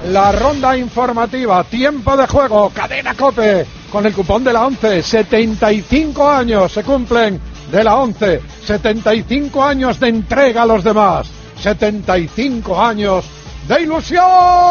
la ronda informativa, tiempo de juego, Cadena COPE, con el cupón de la 11, 75 años se cumplen de la 11, 75 años de entrega a los demás, 75 años de ilusión.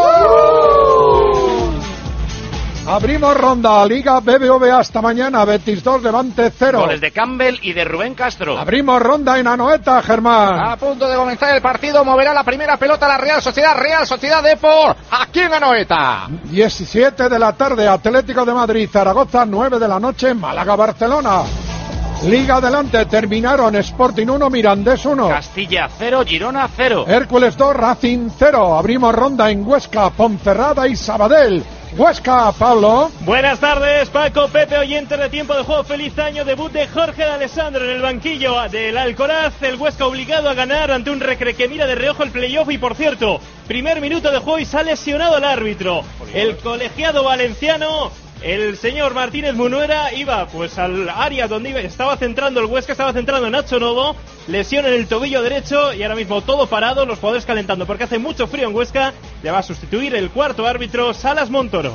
Abrimos ronda, Liga BBVA hasta mañana, Betis 2, Levante 0. Goles de Campbell y de Rubén Castro. Abrimos ronda en Anoeta, Germán. A punto de comenzar el partido, moverá la primera pelota la Real Sociedad Depor, aquí en Anoeta. 17 de la tarde, Atlético de Madrid, Zaragoza, 9 de la noche, Málaga, Barcelona. Liga adelante, terminaron Sporting 1, Mirandés 1. Castilla 0, Girona 0. Hércules 2, Racing 0. Abrimos ronda en Huesca, Ponferrada y Sabadell. Huesca, Pablo. Buenas tardes, Paco, Pepe, oyentes de Tiempo de Juego. Feliz año, debut de Jorge de Alessandro en el banquillo del Alcoraz. El Huesca obligado a ganar ante un Recre que mira de reojo el playoff. Y por cierto, primer minuto de juego y se ha lesionado el árbitro. El colegiado valenciano, el señor Martínez Munuera, iba pues al área donde estaba centrando el Huesca, estaba centrando Nacho Novo, lesión en el tobillo derecho y ahora mismo todo parado, los jugadores calentando porque hace mucho frío en Huesca. Le va a sustituir el cuarto árbitro, Salas Montoro.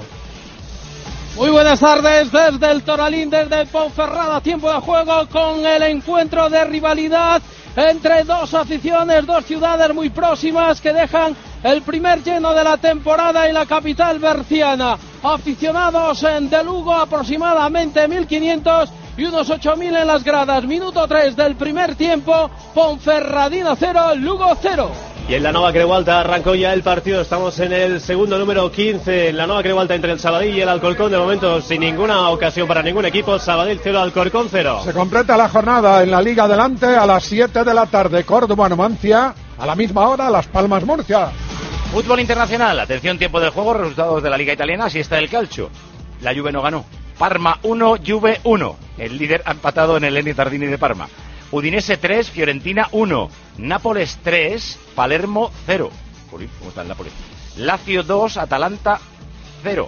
Muy buenas tardes desde el Toralín, desde el Ponferrada, tiempo de juego con el encuentro de rivalidad entre dos aficiones, dos ciudades muy próximas que dejan el primer lleno de la temporada en la capital berciana. Aficionados de Lugo, aproximadamente 1.500 y unos 8.000 en las gradas. Minuto 3 del primer tiempo, Ponferradina 0, Lugo 0. Y en la Nova Creualta arrancó ya el partido, estamos en el segundo número 15, en la Nova Creualta entre el Sabadell y el Alcorcón, de momento sin ninguna ocasión para ningún equipo, Sabadell 0, Alcorcón 0. Se completa la jornada en la Liga adelante a las 7 de la tarde, Córdoba, Numancia, a la misma hora, Las Palmas, Murcia. Fútbol internacional, atención, tiempo de juego, resultados de la Liga Italiana, así está el calcio. La Juve no ganó, Parma 1, Juve 1, el líder ha empatado en el Eni Tardini de Parma. Udinese 3, Fiorentina 1, Nápoles 3, Palermo 0. ¿Cómo está el Nápoles? Lazio 2, Atalanta 0.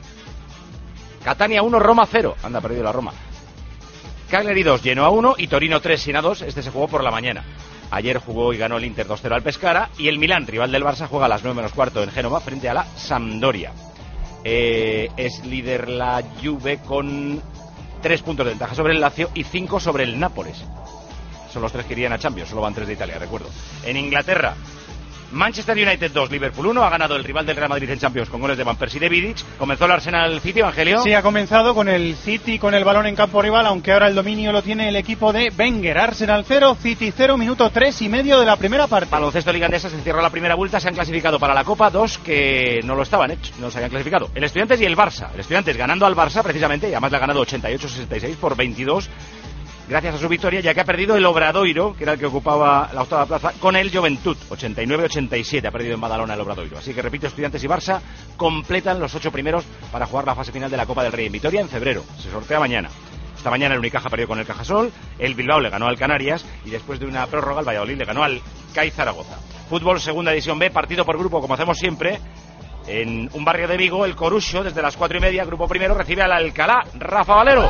Catania 1, Roma 0. Anda, perdido la Roma. Cagliari 2, Genoa 1 y Torino 3, Siena 2. Este se jugó por la mañana. Ayer jugó y ganó el Inter 2-0 al Pescara. Y el Milán, rival del Barça, juega a las 9 menos cuarto en Génova frente a la Sampdoria. Es líder la Juve con 3 puntos de ventaja sobre el Lazio y 5 sobre el Nápoles. Son los 3 que irían a Champions, solo van 3 de Italia, recuerdo. En Inglaterra, Manchester United 2, Liverpool 1, ha ganado el rival del Real Madrid en Champions con goles de Van Persie y de Vidic. Comenzó el Arsenal City, Evangelio. Sí, ha comenzado con el City con el balón en campo rival, aunque ahora el dominio lo tiene el equipo de Wenger. Arsenal 0, City 0, minuto 3 y medio de la primera parte. Baloncesto Liga Endesa, se cierra la primera vuelta, se han clasificado para la Copa 2 que no lo estaban hechos, no se habían clasificado. El Estudiantes y el Barça. El Estudiantes ganando al Barça precisamente, y además le ha ganado 88-66 por 22. Gracias a su victoria, ya que ha perdido el Obradoiro, que era el que ocupaba la octava plaza, con el Juventud, 89-87, ha perdido en Badalona el Obradoiro. Así que, repito, Estudiantes y Barça completan los 8 primeros para jugar la fase final de la Copa del Rey en Vitoria en febrero. Se sortea mañana. Esta mañana el Unicaja perdió con el Cajasol, el Bilbao le ganó al Canarias y después de una prórroga el Valladolid le ganó al CAI Zaragoza. Fútbol, segunda división B, partido por grupo, como hacemos siempre. En un barrio de Vigo, el Corucho, desde las 4:30, grupo primero, recibe al Alcalá. Rafa Valero.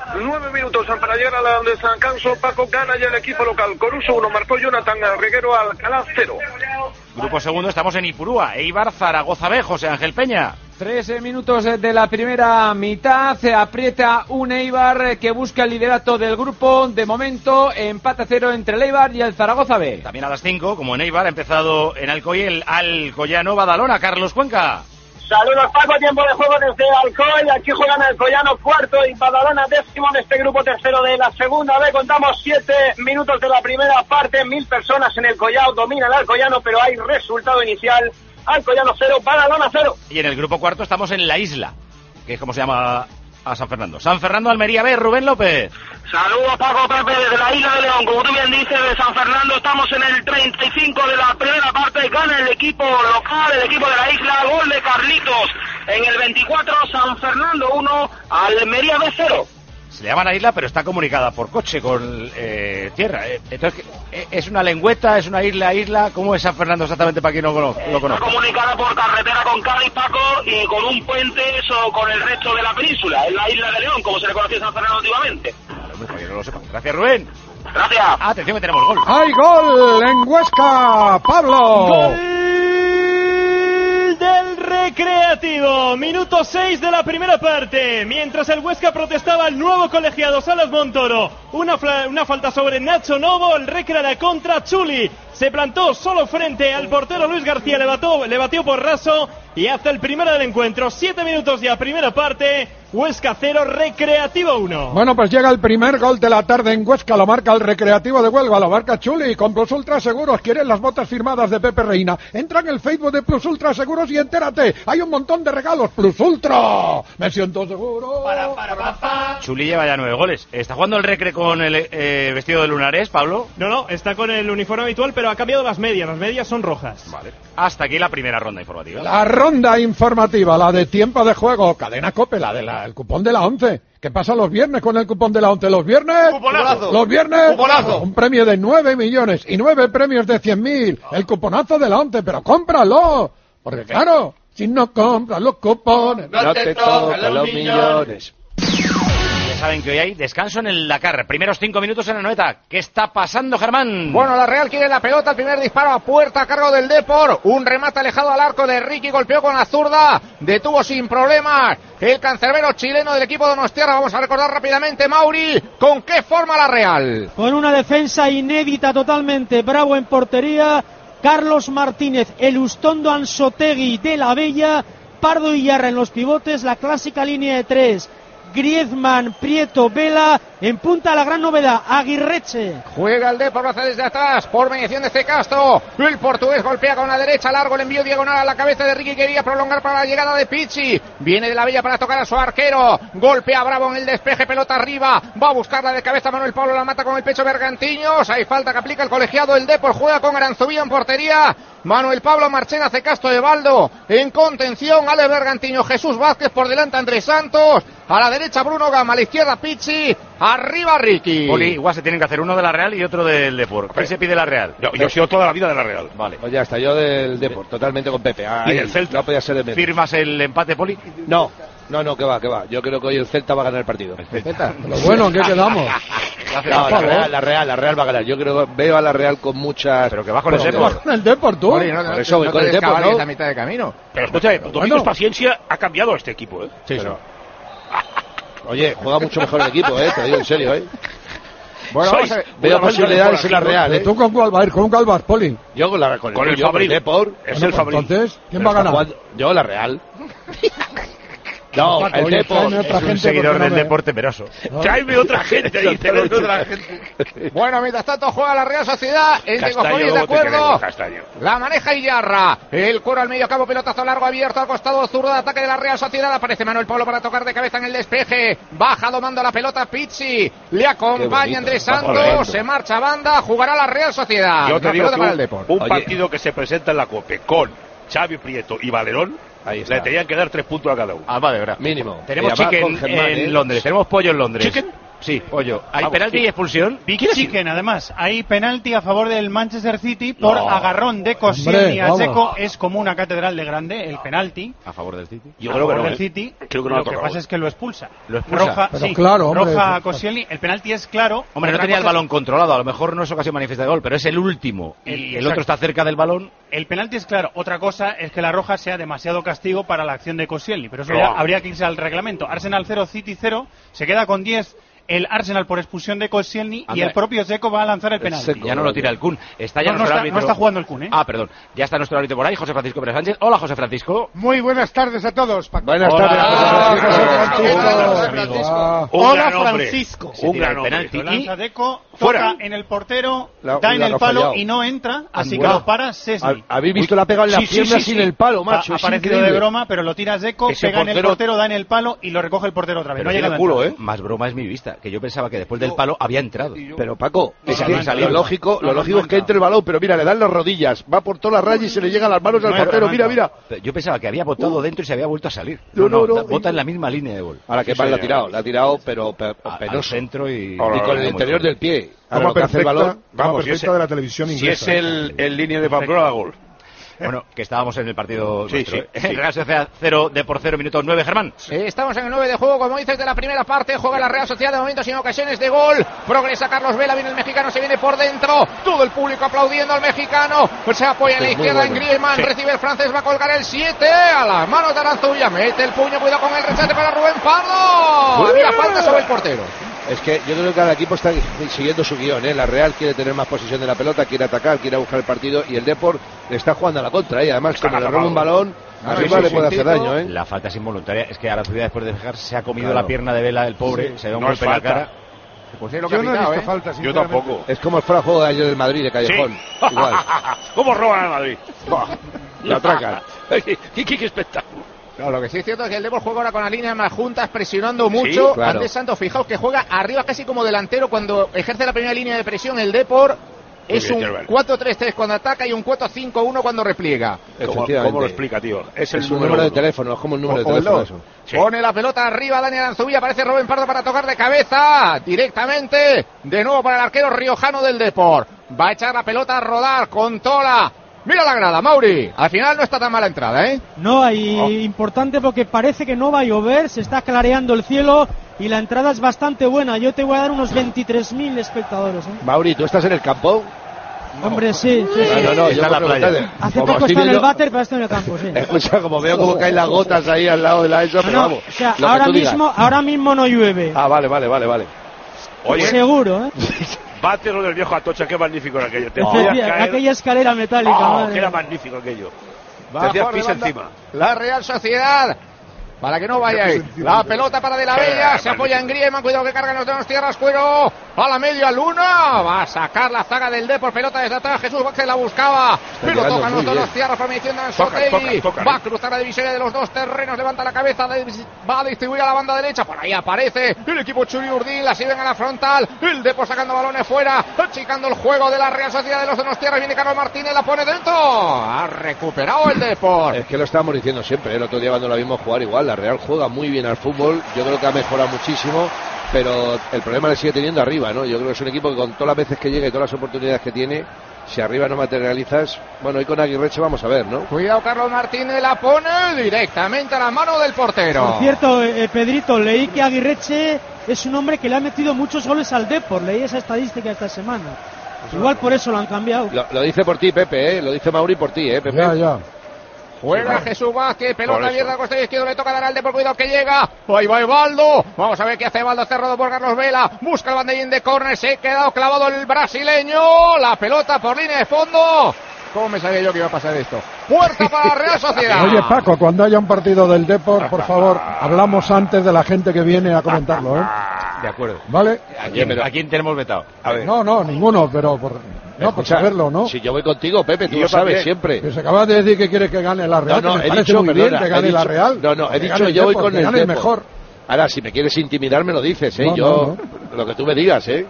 9 minutos para llegar a la descanso. Paco, gana ya el equipo local. Corucho 1, marcó Jonathan Reguero, Alcalá 0. Grupo segundo, estamos en Ipurúa. Eibar, Zaragoza B, José Ángel Peña. 13 minutos de la primera mitad, se aprieta un Eibar que busca el liderato del grupo. De momento, empate a 0 entre el Eibar y el Zaragoza B. También a las 5, como en Eibar, ha empezado en Alcoy el Alcoyano Badalona. Carlos Cuenca. Saludos, Paco, tiempo de juego desde Alcoy. Aquí juegan Alcoyano cuarto y Badalona décimo en este grupo tercero de la segunda B. Contamos 7 minutos de la primera parte, 1000 personas en el Collao, domina el Alcoyano, pero hay resultado inicial. Alcoyano 0, Badalona 0. Y en el grupo cuarto estamos en la isla, que es como se llama a San Fernando. San Fernando, Almería B, Rubén López. Saludos, Paco, Pepe, desde la isla de León. Como tú bien dices, de San Fernando, estamos en el 35 de la primera parte. Gana el equipo local, el equipo de la isla. Gol de Carlitos. En el 24, San Fernando 1, Almería B 0. Se le llama la isla, pero está comunicada por coche con tierra. Entonces, ¿es una lengüeta, es una isla? ¿Cómo es San Fernando exactamente para quien no lo conozca? Está comunicada por carretera con Cádiz, Paco, y con un puente eso con el resto de la península. Es la isla de León, como se le conocía a San Fernando antiguamente. Para que no lo sepa. Gracias, Rubén. Gracias. Atención que tenemos gol. ¡Hay gol en Huesca! ¡Pablo! ¡Gol del Rey! Recreativo, minuto 6 de la primera parte. Mientras el Huesca protestaba, el nuevo colegiado Salas Montoro. Una falta sobre Nacho Novo, el Recre de contra Chuli. Se plantó solo frente al portero Luis García, le batió por raso y hace el primero del encuentro. 7 minutos ya, primera parte. Huesca 0, Recreativo 1. Bueno, pues llega el primer gol de la tarde en Huesca, lo marca el Recreativo de Huelva, lo marca Chuli, con Plus Ultra Seguros. ¿Quieren las botas firmadas de Pepe Reina? Entra en el Facebook de Plus Ultra Seguros y entérate, hay un montón de regalos. Plus Ultra, me siento seguro. Chuli lleva ya 9 goles. ¿Está jugando el Recre con el vestido de lunares, Pablo? No, está con el uniforme habitual, pero ha cambiado las medias son rojas. Vale. Hasta aquí la primera ronda informativa. La ronda informativa, la de tiempo de juego, Cadena COPE, la del cupón de la 11. ¿Qué pasa los viernes con el cupón de la 11? Los viernes, ¡Cuponazo! los viernes, ¡Cuponazo! Un premio de 9 millones y 9 premios de 100.000. El cuponazo de la 11, pero cómpralo. Porque claro, si no compras los cupones, no te tocan los millones. Ya saben que hoy hay descanso en el Dakar. Primeros 5 minutos en la Anoeta. ¿Qué está pasando, Germán? Bueno, la Real quiere la pelota, el primer disparo a puerta a cargo del Depor, un remate alejado al arco de Ricky, golpeó con la zurda, detuvo sin problemas el cancerbero chileno del equipo de Donostiarra. Vamos a recordar rápidamente, Mauri, ¿con qué forma la Real? Con una defensa inédita totalmente, Bravo en portería, Carlos Martínez, Elustondo Anzotegui de la Bella, Pardo y Yarra en los pivotes, la clásica línea de 3. Griezmann, Prieto, Vela, en punta la gran novedad, Aguirreche. Juega el Depor, lo hace desde atrás, por mediación de Castro. El portugués golpea con la derecha, largo el envío diagonal a la cabeza de Ricky, quería prolongar para la llegada de Pichi. Viene de la Bella para tocar a su arquero, golpea Bravo en el despeje, pelota arriba, va a buscarla de cabeza Manuel Pablo, la mata con el pecho Bergantiños. Hay falta que aplica el colegiado, el Depor juega con Aranzubía en portería. Manuel Pablo, Marchena, Castro, Evaldo en contención, Ale Bergantiño, Jesús Vázquez por delante, Andrés Santos, a la derecha Bruno Gama, a la izquierda Pichi, arriba Ricky. Poli, igual se tienen que hacer uno de la Real y otro del Depor. ¿Qué se pide la Real? Yo he sido toda la vida de la Real. Vale. Pues ya está, yo del Depor, totalmente con Pepe. ¿Y del Celta? No podía ser de menos. ¿Firmas el empate, Poli? No, que va. Yo creo que hoy el Celta va a ganar el partido. ¿El Celta? Pero bueno, ¿en qué quedamos? No, la Real va a ganar. Yo creo que veo a la Real con muchas... Pero que va con el Depor. ¿Vas con el Depor tú? Poli, no Por eso voy con el Depor, ¿no? la mitad de camino. Pero escucha, Domingos Paciencia ha cambiado a este equipo, ¿eh? Sí, pero... Oye, juega mucho mejor el equipo, te lo digo en serio, Bueno, vamos a ver. Veo posibilidades en la Real, ¿Tú con cuál vas a ir? ¿Con cuál vas, Poli? Yo con el Fabril. Depor es el Fabril. Entonces, ¿quién va a ganar? Yo la Real. No, Paco, el oye, Depor. tráeme otra Es un gente seguidor porque del no me- Depor temeroso. Tráeme otra gente, dice. Bueno, mientras tanto juega la Real Sociedad, el de Castaño, Gofoni de ¿cómo te acuerdo. queremos, Castaño? La maneja Iyarra, el cuero al medio campo, pelotazo largo abierto al costado zurdo de ataque de la Real Sociedad. Aparece Manuel Pablo para tocar de cabeza en el despeje, baja domando la pelota Pizzi, le acompaña Andrés Santos, se marcha a banda, jugará la Real Sociedad. Yo te La digo pelota que para el Depor. un partido que se presenta en la COPE con Xavi Prieto y Valerón, le tenían que dar 3 puntos a cada uno. Ah, vale, verdad. Mínimo. Tenemos Y además chicken con Germán, en Londres, tenemos pollo en Londres. ¿Chicken? Sí, pollo. ¿Hay Vamos, penalti sí. y expulsión? Big Chicken, además, hay penalti a favor del Manchester City por agarrón de Koscielny Hombre, a Dzeko. vamos. Es como una catedral de grande, el penalti. A favor del City. Yo a creo que favor no, del City. Creo que no lo ha que tocado. pasa es que lo expulsa. Lo expulsa. Roja, Pero sí, claro, hombre. roja a Koscielny. El penalti es claro. Hombre, no Otra tenía el cosa es- balón controlado. A lo mejor no es ocasión manifiesta de gol, pero es el último. Y el Exacto. otro está cerca del balón. El penalti es claro. Otra cosa es que la roja sea demasiado castigo para la acción de Koscielny. Pero eso No. ya habría que irse al reglamento. Arsenal 0, City 0. Se queda con 10 el Arsenal por expulsión de Koscielny y Anda. el propio Dzeko va a lanzar el penalti. Seco. Ya no lo tira el Kun. Está ya No, no nuestro está- árbitro. no está jugando el Kun, ¿eh? Ah, perdón. Ya está nuestro árbitro por ahí, José Francisco Pérez Sánchez. Hola, José Francisco. Muy buenas tardes a todos. Buenas Hola. tardes. Hola, Francisco. Un Hola, gran hombre. Francisco. Se Un tira gran el hombre. penalti. Lo lanza Dzeko, Fuera. toca en el portero, La- da en la el ha palo fallado. y no entra, así que Bueno. lo para Szczęsny. ¿Habéis visto la pegada en la Sí, sí, pierna sí, sin sí. el palo, macho? Ha Es parecido increíble. de broma, pero lo tira Dzeko, Ese pega en el portero- portero, da en el palo y lo recoge el portero otra vez. Pero no tiene llega a culo, entrar. Más broma es mi vista, que yo pensaba que después del palo había entrado. Pero Paco, es no, que no, no, lo lógico, no, lo no, lógico no, es que no. entre el balón, pero mira, le dan las rodillas, va por toda la raya y se le llega a las manos al No, portero, no, mira, no. mira. Yo pensaba que había botado dentro y se había vuelto a salir. No, no. Bota en la misma línea de gol. Ahora que Sí, mal la ha señor. tirado, la ha tirado, pero Al penoso. centro y Y con el interior del pie. Ahora Toma lo que hace el perfecta, balón, toma vamos, perfecta de la televisión si inglesa. es el línea de Pamplona, gol. Bueno, que estábamos en el partido Sí, nuestro, sí. Real Sociedad 0, Depor 0, minuto 9, Germán. Estamos en el 9 de juego, como dices, de la primera parte. Juega la Real Sociedad de momento sin ocasiones de gol. Progresa Carlos Vela, viene el mexicano, se viene por dentro. Todo el público aplaudiendo al mexicano. Se apoya en la izquierda en Griezmann. Sí. Recibe el francés, va a colgar el 7 a las manos de Aranzubia. Mete el puño, cuidado con el rechace para Rubén Pardo. Había falta sobre el portero. Es que yo creo que cada equipo está siguiendo su guión, ¿eh? La Real quiere tener más posesión de la pelota, quiere atacar, quiere buscar el partido, y el Depor le está jugando a la contra, y además como le roba un balón, arriba le puede hacer daño, ¿eh? La falta es involuntaria. Es que Aranzubia, después de fijarse, se ha comido Claro. la pierna de Vela, el pobre. Se da un No golpe es en la falta. cara. Pues es lo Yo no he pitado, visto falta, Yo sinceramente. tampoco. Es como el fuera de juego de ayer del Madrid, de Callejón. Sí. Igual. ¿Cómo roban al Madrid? La atracan. ¿Qué espectáculo? No, lo que sí es cierto es que el Depor juega ahora con las líneas más juntas, presionando mucho. claro. Andrés Santos, fijaos que juega arriba casi como delantero cuando ejerce la primera línea de presión. El Depor es bien, un Germán. 4-3-3 cuando ataca y un 4-5-1 cuando repliega. Efectivamente. ¿Cómo lo explica, tío? Es el Es un número de uno. teléfono, es como el número de O el teléfono dos. eso. Sí. Pone la pelota arriba Dani Aranzubia, aparece Rubén Pardo para tocar de cabeza directamente, de nuevo para el arquero riojano del Depor. Va a echar la pelota a rodar con Tola. Mira la grada, Mauri. Al final no está tan mala entrada, ¿eh? No, y importante porque parece que no va a llover, se está clareando el cielo y la entrada es bastante buena. Yo te voy a dar unos 23.000 espectadores, ¿eh? Mauri, ¿tú estás en el campo? Hombre, sí, sí, sí. No, yo Está en la por playa. preguntarte. Hace Como poco estoy está en el viendo- váter, pero está en el campo, sí. Escucha, como veo como caen las gotas ahí al lado de la eso, pero No, vamos. o sea, lo que ahora tú digas. mismo no llueve. Ah, vale. Oye, Seguro, ¿eh? bátelo del viejo Atocha, qué magnífico era aquello. Te podías caer. Aquella escalera metálica, Oh, madre. que era magnífico aquello. Te Bajo hacías de pis banda, encima. La Real Sociedad. Para que no vaya ahí. La pelota para De la Bella. Se apoya en Griezmann. Cuidado que cargan los de los tierras. Cuero. A la media luna. Va a sacar la zaga del Depor. Pelota desde atrás. Jesús Vázquez la buscaba. Pero llegando tocan muy los de los bien. tierras. Por medición de Anzotegui. Tocan, Va a cruzar la divisoria de los dos terrenos. Levanta la cabeza. Va a distribuir a la banda derecha. Por ahí aparece el equipo Churi Urdín. La sirven a la frontal. El Depor sacando balones fuera. Achicando el juego de la Real Sociedad de los de los tierras. Viene Carlos Martínez. La pone dentro. Ha recuperado el Depor. Es que lo estábamos diciendo siempre, el otro día cuando la vimos jugar igual, la Real juega muy bien al fútbol, yo creo que ha mejorado muchísimo, pero el problema le sigue teniendo arriba, ¿no? Yo creo que es un equipo que con todas las veces que llega y todas las oportunidades que tiene, si arriba no materializas, bueno, hoy con Aguirreche vamos a ver, ¿no? Cuidado, Carlos Martínez la pone directamente a la mano del portero. Por cierto, Pedrito, leí que Aguirreche es un hombre que le ha metido muchos goles al Depor. Leí esa estadística esta semana. Igual por eso lo han cambiado. Lo dice por ti, Pepe, lo dice Mauri por ti, Pepe. Ya. Juega Jesús Vázquez, pelota Por eso. abierta al costado izquierdo, le toca dar al Depor, cuidado que llega. Ahí va Evaldo. Vamos a ver qué hace Evaldo, cerrado por Carlos Vela. Busca el banderín de córner, se ha quedado clavado el brasileño. La pelota por línea de fondo. ¿Cómo me sabía yo que iba a pasar esto? Puerta para la Real Sociedad. Oye, Paco, cuando haya un partido del Depor, por favor, hablamos antes de la gente que viene a comentarlo, ¿eh? De acuerdo. ¿Vale? ¿A quién tenemos vetado? A ver. No, ninguno, pero por Escucha, saberlo, ¿no? Si yo voy contigo, Pepe, tú Y lo yo sabes también. siempre. Que se acaba de decir que quiere que gane la Real, No, que me he parece dicho, muy bien perdona, que gane he la dicho- Real. No, he Que dicho gane el yo voy Depor, con que el gane Depor. mejor. Ahora, si me quieres intimidar, me lo dices, ¿eh? No, Yo, lo que tú me digas, ¿eh?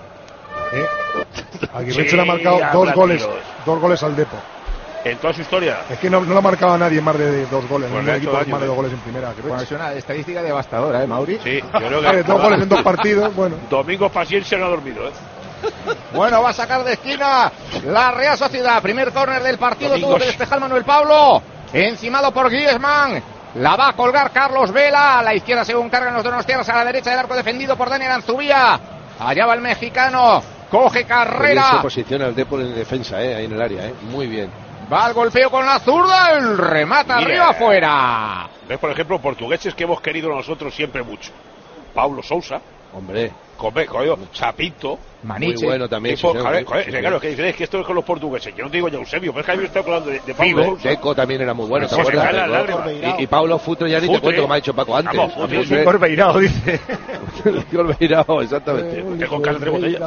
Aguirreche Sí, le ha marcado habla, tíos. dos goles al Depor. En toda su historia. Es que no le ha marcado a nadie más de 2 goles. Pues Ningún le ha equipo hecho más daño, de ¿eh? 2 goles en primera. Bueno, es una estadística devastadora, Mauri. Sí, yo creo que 2 goles en 2 partidos, bueno. Domingo Paciencia no ha dormido, ¿eh? Bueno, va a sacar de esquina la Real Sociedad. Primer córner del partido, Domingos. tuvo que despejar Manuel Pablo. Encimado por Griezmann. La va a colgar Carlos Vela. A la izquierda según cargan los donostiarras. A la derecha del arco defendido por Dani Aranzubia. Allá va el mexicano. Coge Muy bien carrera. se posiciona el Depor en defensa, ahí en el área, muy bien. Va al golpeo con la zurda. El remata Mira. arriba afuera. ¿Ves, por ejemplo, portugueses que hemos querido nosotros siempre mucho? Paulo Sousa, Hombre, Chapito. Maniche. muy bueno también. Tipo, sí, joder, sí, joder, sí, claro, sí. es que esto es con los portugueses. Yo no te digo ya Eusebio, pero es que a mí me estoy hablando de Paulo Figo, Sousa. Deco también era muy bueno, ¿te Se me acuerdas? caen las Deco? lágrimas. Y Paulo Futre ya ni te Futre. cuento como ha dicho Paco antes. Vamos, A Futre. Futre. Corbeirao, dice. Corbeirao, exactamente. Que con cara de botella.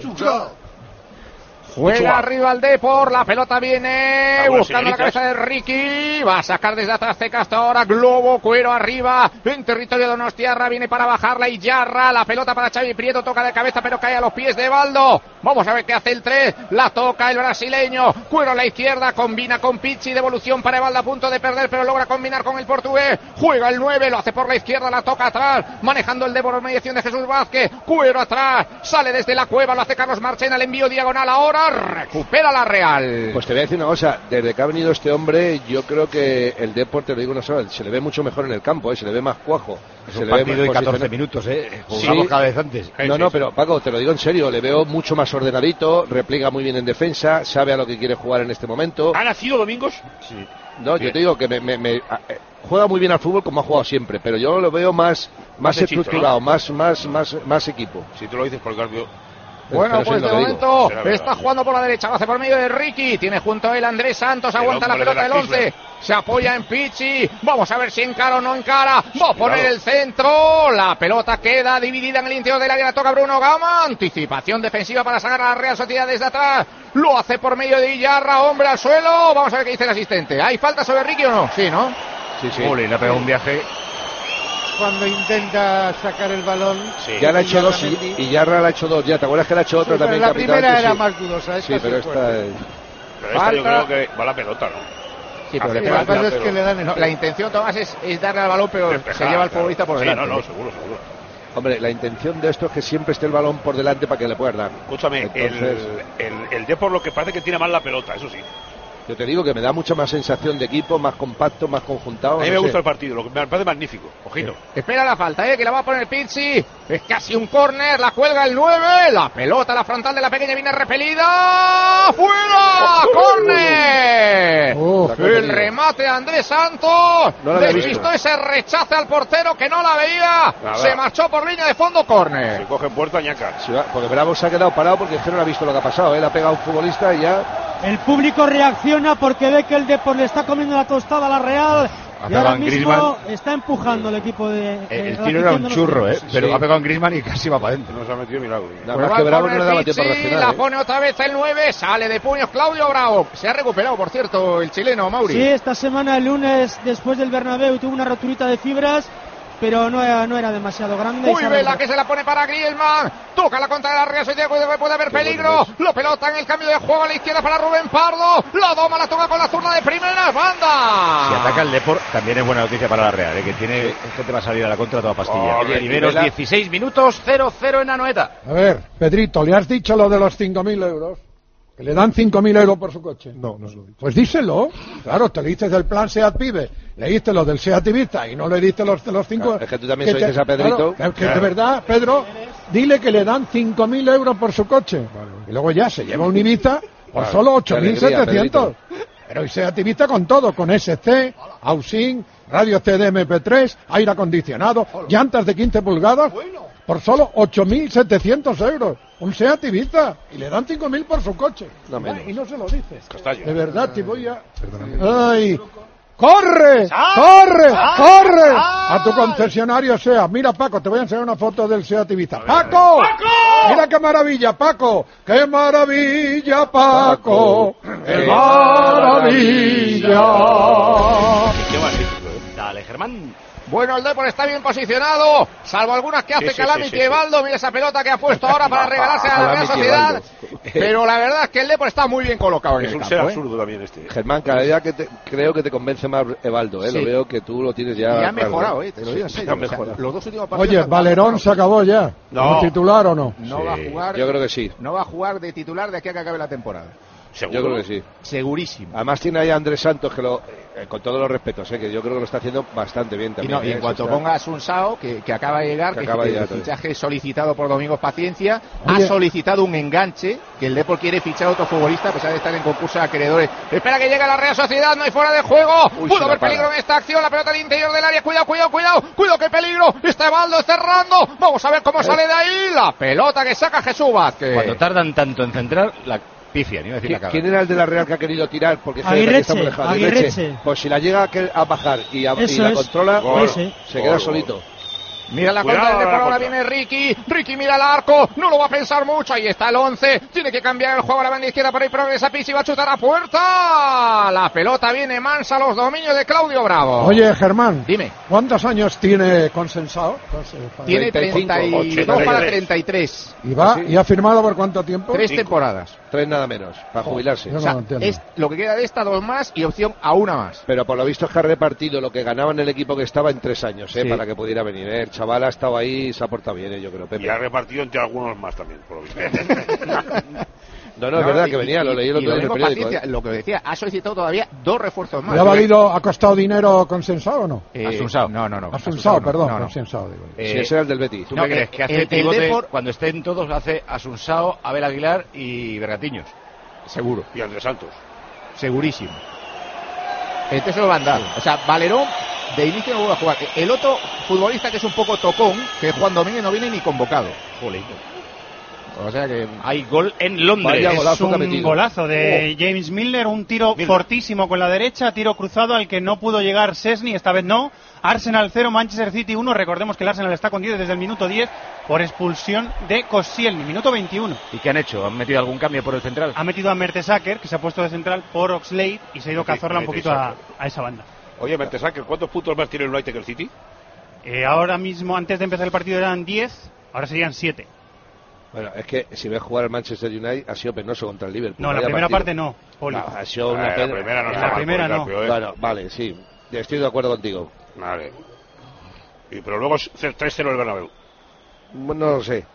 Juega Ochoa. arriba el Depor, la pelota viene Algunas buscando la señoritas. cabeza de Ricky, va a sacar desde atrás de Castro ahora, Globo, Cuero arriba, en territorio de Donostiarra, viene para bajarla y Yarra, la pelota para Xavi Prieto, toca de cabeza pero cae a los pies de Baldo, vamos a ver qué hace el 3, la toca el brasileño, Cuero a la izquierda, combina con Pizzi, devolución para Evaldo a punto de perder pero logra combinar con el portugués, juega el 9, lo hace por la izquierda, la toca atrás, manejando el Depor, mediación de Jesús Vázquez, Cuero atrás, sale desde la cueva, lo hace Carlos Marchena, el envío diagonal ahora, pelota, recupera la Real. Pues te voy a decir una cosa, desde que ha venido este hombre, yo creo que el Depor, te lo digo una sola, se le ve mucho mejor en el campo, se le ve más cuajo. Es se un le ve partido de más 14 minutos, jugamos cada vez antes. No, pero Paco, te lo digo en serio, le veo mucho más ordenadito, repliega muy bien en defensa, sabe a lo que quiere jugar en este momento. ¿Ha nacido Domingos? Sí. No, yo te digo que juega muy bien al fútbol como ha jugado siempre, pero yo lo veo más hechito, estructurado, ¿no? más equipo. Si tú lo dices por el cambio. Bueno, Pero pues sí, de lo momento digo. está jugando por la derecha, lo hace por medio de Ricky, tiene junto a él Andrés Santos, aguanta la pelota del 11, se apoya en Pichi, vamos a ver si encara o no encara, va a poner el centro, la pelota queda dividida en el interior del área, la toca Bruno Gama, anticipación defensiva para sacar a la Real Sociedad desde atrás, lo hace por medio de Iyarra, hombre al suelo, vamos a ver qué dice el asistente, ¿hay falta sobre Ricky o no? Sí, ¿no? Sí. Ole, le ha pegado un viaje. Cuando intenta sacar el balón. Sí. Ya le ha hecho dos y Yarra le ha hecho dos. Ya, ¿te acuerdas que le ha hecho otra también? La primera era sí. más dudosa. Sí, pero esta es... Pero esta yo creo que va la pelota, ¿no? Sí, pero lo que pasa es que le dan la intención, Tomás, es darle al balón, pero se lleva al futbolista por delante. No, seguro. Hombre, la intención de esto es que siempre esté el balón por delante para que le puedas dar. Escúchame, entonces... el Depor lo que parece que tiene mal la pelota, eso sí. Yo te digo que me da mucha más sensación de equipo, más compacto, más conjuntado. A mí me gusta el partido, lo que me parece magnífico. Ojito. Sí. Espera la falta, que la va a poner Pizzi. Es casi un córner, la cuelga el 9. La pelota, la frontal de la pequeña viene repelida. ¡Fuera! ¡Córner! El remate de Andrés Santos. No despistó ese rechace al portero que no la veía. Nada. Se marchó por línea de fondo, córner. Si coge puerta, ñaca. Sí, porque Bravo se ha quedado parado porque es que no ha visto lo que ha pasado. Le ha pegado a un futbolista y ya... El público reacciona porque ve que el Depor le está comiendo la tostada a la Real. Y ahora mismo está empujando el equipo de... El tiro era un churro, pero ha pegado en Griezmann y casi va para adentro. No se ha metido milagro. Nada más que Bravo no le daba tiempo a reaccionar. La pone otra vez el 9, sale de puños Claudio Bravo. Se ha recuperado, por cierto, el chileno, Mauri. Sí, esta semana, el lunes, después del Bernabéu, tuvo una roturita de fibras, pero no era demasiado grande. Muy vela que se la pone para Griezmann. Toca la contra de la Real Sociedad, puede haber peligro. La pelota en el cambio de juego a la izquierda para Rubén Pardo. La doma, la toca con la zurda de primera banda. Si ataca el Depor, también es buena noticia para la Real, que tiene gente va a salir a la contra a toda pastilla. Primeros 16 minutos, 0-0 en Anoeta. A ver, Pedrito, ¿le has dicho lo de los 5.000 euros? ¿Que le dan 5.000 euros por su coche? No se lo digo. Pues díselo. Claro, te dices del plan SEAT Pibe, le diste lo del SEAT Ibiza y no le diste los 5... Claro, es que tú también dices a Pedrito. Claro, que de verdad, Pedro, dile que le dan 5.000 euros por su coche. Vale. Y luego ya se lleva un Ibiza por solo 8.700. Pero el SEAT Ibiza con todo, con SC, Ausing, radio CDMP3, aire acondicionado, llantas de 15 pulgadas, por solo 8.700 euros. Un SEAT Ibiza. Y le dan 5.000 por su coche. No menos. Y no se lo dices. Castaño. De verdad, te voy a... Perdóname. ¡Ay! ¡Corre! ¡Corre! ¡Corre! A tu concesionario SEAT. Mira, Paco, te voy a enseñar una foto del SEAT Ibiza. ¡Paco! Mira qué maravilla, Paco. ¡Qué maravilla, Paco! ¡Qué maravilla! Qué magnífico, Dale, Germán. Bueno, el Depor está bien posicionado, salvo algunas que hace Calamity Evaldo. Mira esa pelota que ha puesto ahora para regalarse a la Real Sociedad. Pero la verdad es que el Depor está muy bien colocado en es el un campo. ser absurdo también este. Germán, cada día creo que te convence más Evaldo, Sí. Lo veo que tú lo tienes ya... Y ha mejorado, te lo digo en Sí, serio. ha mejorado. Los dos últimos partidos... Oye, ¿Valerón se acabó ya? ¿Como titular o no? No va a jugar. Yo creo que sí. No va a jugar de titular de aquí a que acabe la temporada. ¿Seguro? Yo creo que sí. Segurísimo. Además tiene ahí a Andrés Santos, que con todos los respetos, que yo creo que lo está haciendo bastante bien Y, también. y en cuanto ponga a Sunsao, que acaba de llegar, que el fichaje solicitado por Domingos Paciencia, ha solicitado un enganche, que el Depor quiere fichar a otro futbolista, a pesar de estar en concurso de acreedores. Espera que llegue la Real Sociedad, no hay fuera de juego. Pudo haber peligro en esta acción, la pelota al interior del área, cuidado, que peligro. Está Evaldo cerrando, vamos a ver cómo sale de ahí. La pelota que saca Jesús Vázquez. Cuando tardan tanto en centrar, la pifian, iba a decir la cara. ¿Quién era el de la Real que ha querido tirar? Porque Aguirreche. Pues si la llega a bajar y la controla, se queda solito. Mira la contra del Depor, ahora viene Ricky mira el arco, no lo va a pensar mucho, ahí está el 11, tiene que cambiar el juego a la banda izquierda para ir progresa Pizzi, va a chutar a puerta, la pelota viene mansa a los dominios de Claudio Bravo. Oye, Germán, dime, ¿cuántos años tiene consensado? Tiene 32 para 33. ¿Y ha firmado por cuánto tiempo? 3 temporadas. 3 nada menos, para jubilarse. Yo no lo entiendo. Es lo que queda de esta, 2 más y opción a 1 más. Pero por lo visto es que ha repartido lo que ganaba en el equipo que estaba en 3 años, Sí. para que pudiera venir. El chaval ha estado ahí y se ha portado bien, yo creo, Pepe. Y ha repartido entre algunos más también, por lo visto. No, es verdad que venía, lo leí el otro día en el periódico. Paciencia, lo que decía, ha solicitado todavía 2 refuerzos más. ¿Le ha costado dinero consensado o no? Asunsao. No. Asunsao, perdón, no. consensado, digo. Sí, ese era el del Betis. ¿Tú qué crees? Que hace tribote, cuando estén todos, hace Asunsao, Abel Aguilar y Bergatiños. Seguro. Y Andrés Santos. Segurísimo. Entonces lo van a dar. O sea, Valerón de inicio no vuelve a jugar. El otro futbolista que es un poco tocón, que es Juan Domínguez, no viene ni convocado. O sea que hay gol en Londres. Es un golazo de James Milner, un tiro fortísimo con la derecha, tiro cruzado al que no pudo llegar Szczesny, esta vez no. Arsenal 0, Manchester City 1. Recordemos que el Arsenal está con 10 desde el minuto 10 por expulsión de Koscielny, minuto 21. ¿Y qué han hecho? ¿Han metido algún cambio por el central? Ha metido a Mertesacker, que se ha puesto de central por Oxlade, y se ha ido Cazorla un poquito a esa banda. Oye, Mertesacker, ¿cuántos puntos más tiene el United que el City? Ahora mismo, antes de empezar el partido eran 10, ahora serían 7. Bueno, es que si ves jugar al Manchester United ha sido penoso contra el Liverpool. No, la primera parte no, Poli. No, ha sido una pena. La primera no. Bueno, vale, sí, estoy de acuerdo contigo. Vale. Pero luego 3-0 el Bernabéu. No lo sé.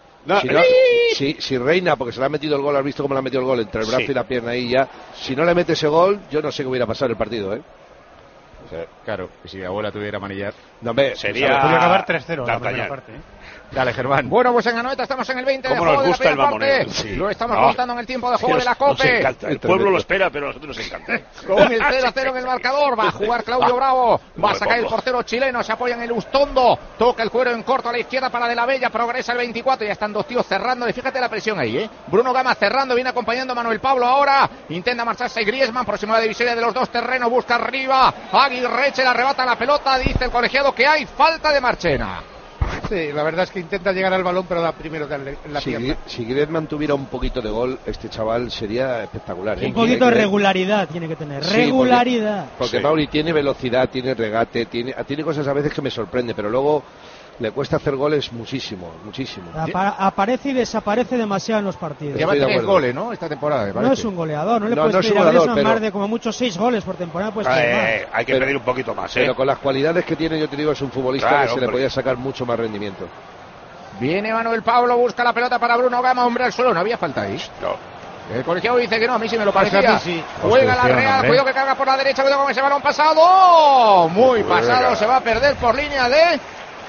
Si Reina, porque se le ha metido el gol, has visto cómo le ha metido el gol entre el brazo y la pierna ahí ya. Si no le mete ese gol, yo no sé qué hubiera pasado el partido, ¿eh? Claro, y si mi abuela tuviera manillar. No, hombre, sería. Podría acabar 3-0 la primera parte, Dale, Germán. Bueno, pues en Anoeta estamos en el 20 de juego de la primera parte. Sí. Lo estamos contando en el tiempo de juego de la COPE. Nos encanta. El pueblo lo espera, pero a nosotros nos encanta. Con el 0-0 en el marcador. Va a jugar Claudio Bravo. Va a sacar el portero chileno. Se apoya en el Ustondo. Toca el cuero en corto a la izquierda para De la Bella. Progresa el 24. Ya están 2 tíos cerrando. Y fíjate la presión ahí, ¿eh? Bruno Gama cerrando. Viene acompañando a Manuel Pablo ahora. Intenta marcharse Griezmann. Próxima a la divisoria de los 2 terrenos. Busca arriba. Aguirreche le arrebata la pelota. Dice el colegiado que hay falta de Marchena. Sí, la verdad es que intenta llegar al balón, pero da primero en la pierna. Si Griezmann tuviera un poquito de gol, este chaval sería espectacular. Un poquito de regularidad tiene que tener. Sí, regularidad. Porque Mauri tiene velocidad, tiene regate, tiene cosas a veces que me sorprende, pero luego le cuesta hacer goles muchísimo. Aparece y desaparece demasiado en los partidos. Lleva 3 goles, ¿no? Esta temporada. No es un goleador, no le puedes pedir a Griezmann más de como mucho 6 goles por temporada. Pues hay que pedir un poquito más, ¿eh? Pero con las cualidades que tiene, yo te digo, es un futbolista que se le podía sacar mucho más rendimiento. Viene Manuel Pablo, busca la pelota para Bruno Gama, hombre al suelo, no había falta ahí. No. El colegiado dice que no, a mí sí me lo parecía. Sí. Juega la Real, cuidado que carga por la derecha, cuidado con ese balón pasado. Muy pasado, se va a perder por línea de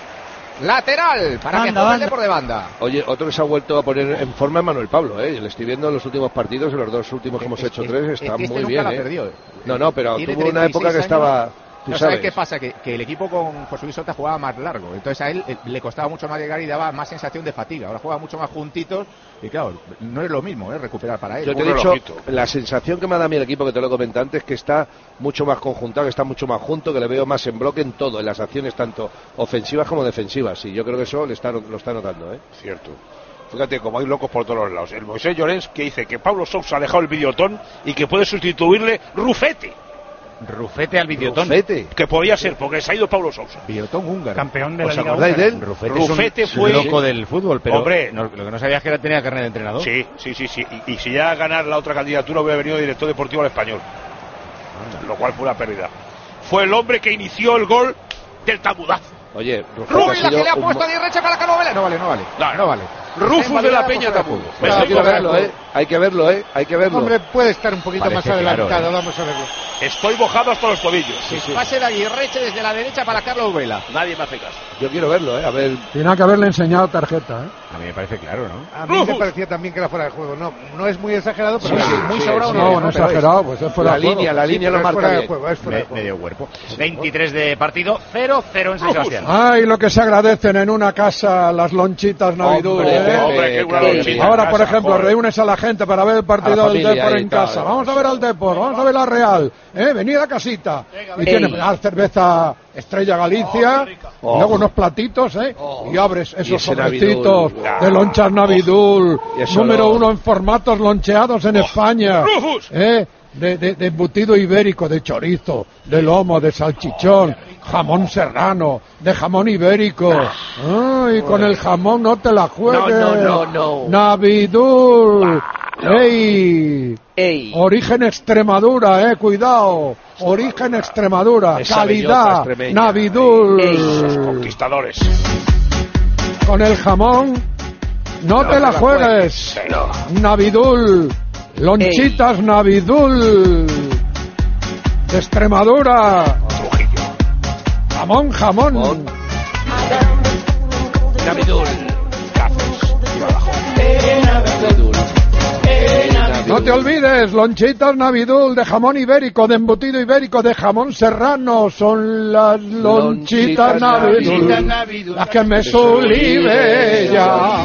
lateral para que juegue por de banda. Oye, otro que se ha vuelto a poner en forma es Manuel Pablo, ¿eh? Le estoy viendo en los últimos partidos, en los 2 últimos que hemos hecho 3, está muy bien, la perdió, No, pero tuvo una época que estaba... No sabes qué pasa, que el equipo con José Luis Sota jugaba más largo, entonces a él le costaba mucho más llegar y daba más sensación de fatiga. Ahora juega mucho más juntitos y claro, no es lo mismo recuperar para él. Yo te he dicho, la sensación que me da a mí el equipo, que te lo comenté antes, que está mucho más conjuntado, que está mucho más junto, que le veo más en bloque en todo, en las acciones tanto ofensivas como defensivas, y yo creo que eso lo está notando, ¿eh? Cierto. Fíjate, como hay locos por todos los lados. El Moisés Llorens que dice que Pablo Sousa ha dejado el videotón y que puede sustituirle Rufete al videotón. Que podía ser, porque se ha ido Pablo Sousa. Videotón húngaro. Campeón de la Liga húngara. ¿De él? Rufete fue loco del fútbol, pero hombre, lo que no sabía es que tenía carnet de entrenador. Sí. Y si ya a ganar la otra candidatura hubiera venido director deportivo al Español. Lo cual fue una pérdida. Fue el hombre que inició el gol del tabudazo. Oye, Rubí, la que le ha puesto a Aguirreche para Carlos Vela. No vale. Rufus de la Peña Tabudo. Hay que verlo. Hombre, puede estar un poquito más adelantado, vamos a verlo. Estoy mojado hasta los tobillos. Pase de Aguirreche desde la derecha para Carlos Vela. Nadie me hace caso. Yo quiero verlo, a ver. Tiene que haberle enseñado tarjeta, A mí me parece claro, ¿no? A mí me parecía también que era fuera de juego. No es muy exagerado, pero muy sobrado. No exagerado, pues es fuera de juego. La línea lo marca bien. Medio cuerpo. 23 de partido, 0-0 en San Sebastián. Ay, lo que se agradecen en una casa las lonchitas Navidul. Ahora, por ejemplo, reúnes a la gente para ver el partido del Depor en casa. Vamos a ver al Depor, vamos a ver la Real. Venid a casita. Y tienes cerveza Estrella Galicia, y luego unos platitos, y abres esos sobrecitos de lonchas Navidul, número 1 en formatos loncheados en España. De embutido ibérico, de chorizo, de lomo, de salchichón, jamón serrano, de jamón ibérico. Y con el jamón no te la juegues. No. Navidul. ¡Ey! Origen Extremadura, cuidado. Origen Extremadura. Calidad. Navidul. Esos conquistadores. Con el jamón no te la juegues. Navidul. Lonchitas Navidul de Extremadura. Jamón. Navidul. No te olvides, lonchitas Navidul de jamón ibérico, de embutido ibérico, de jamón serrano. Son las lonchitas Navidul, las que me solibella.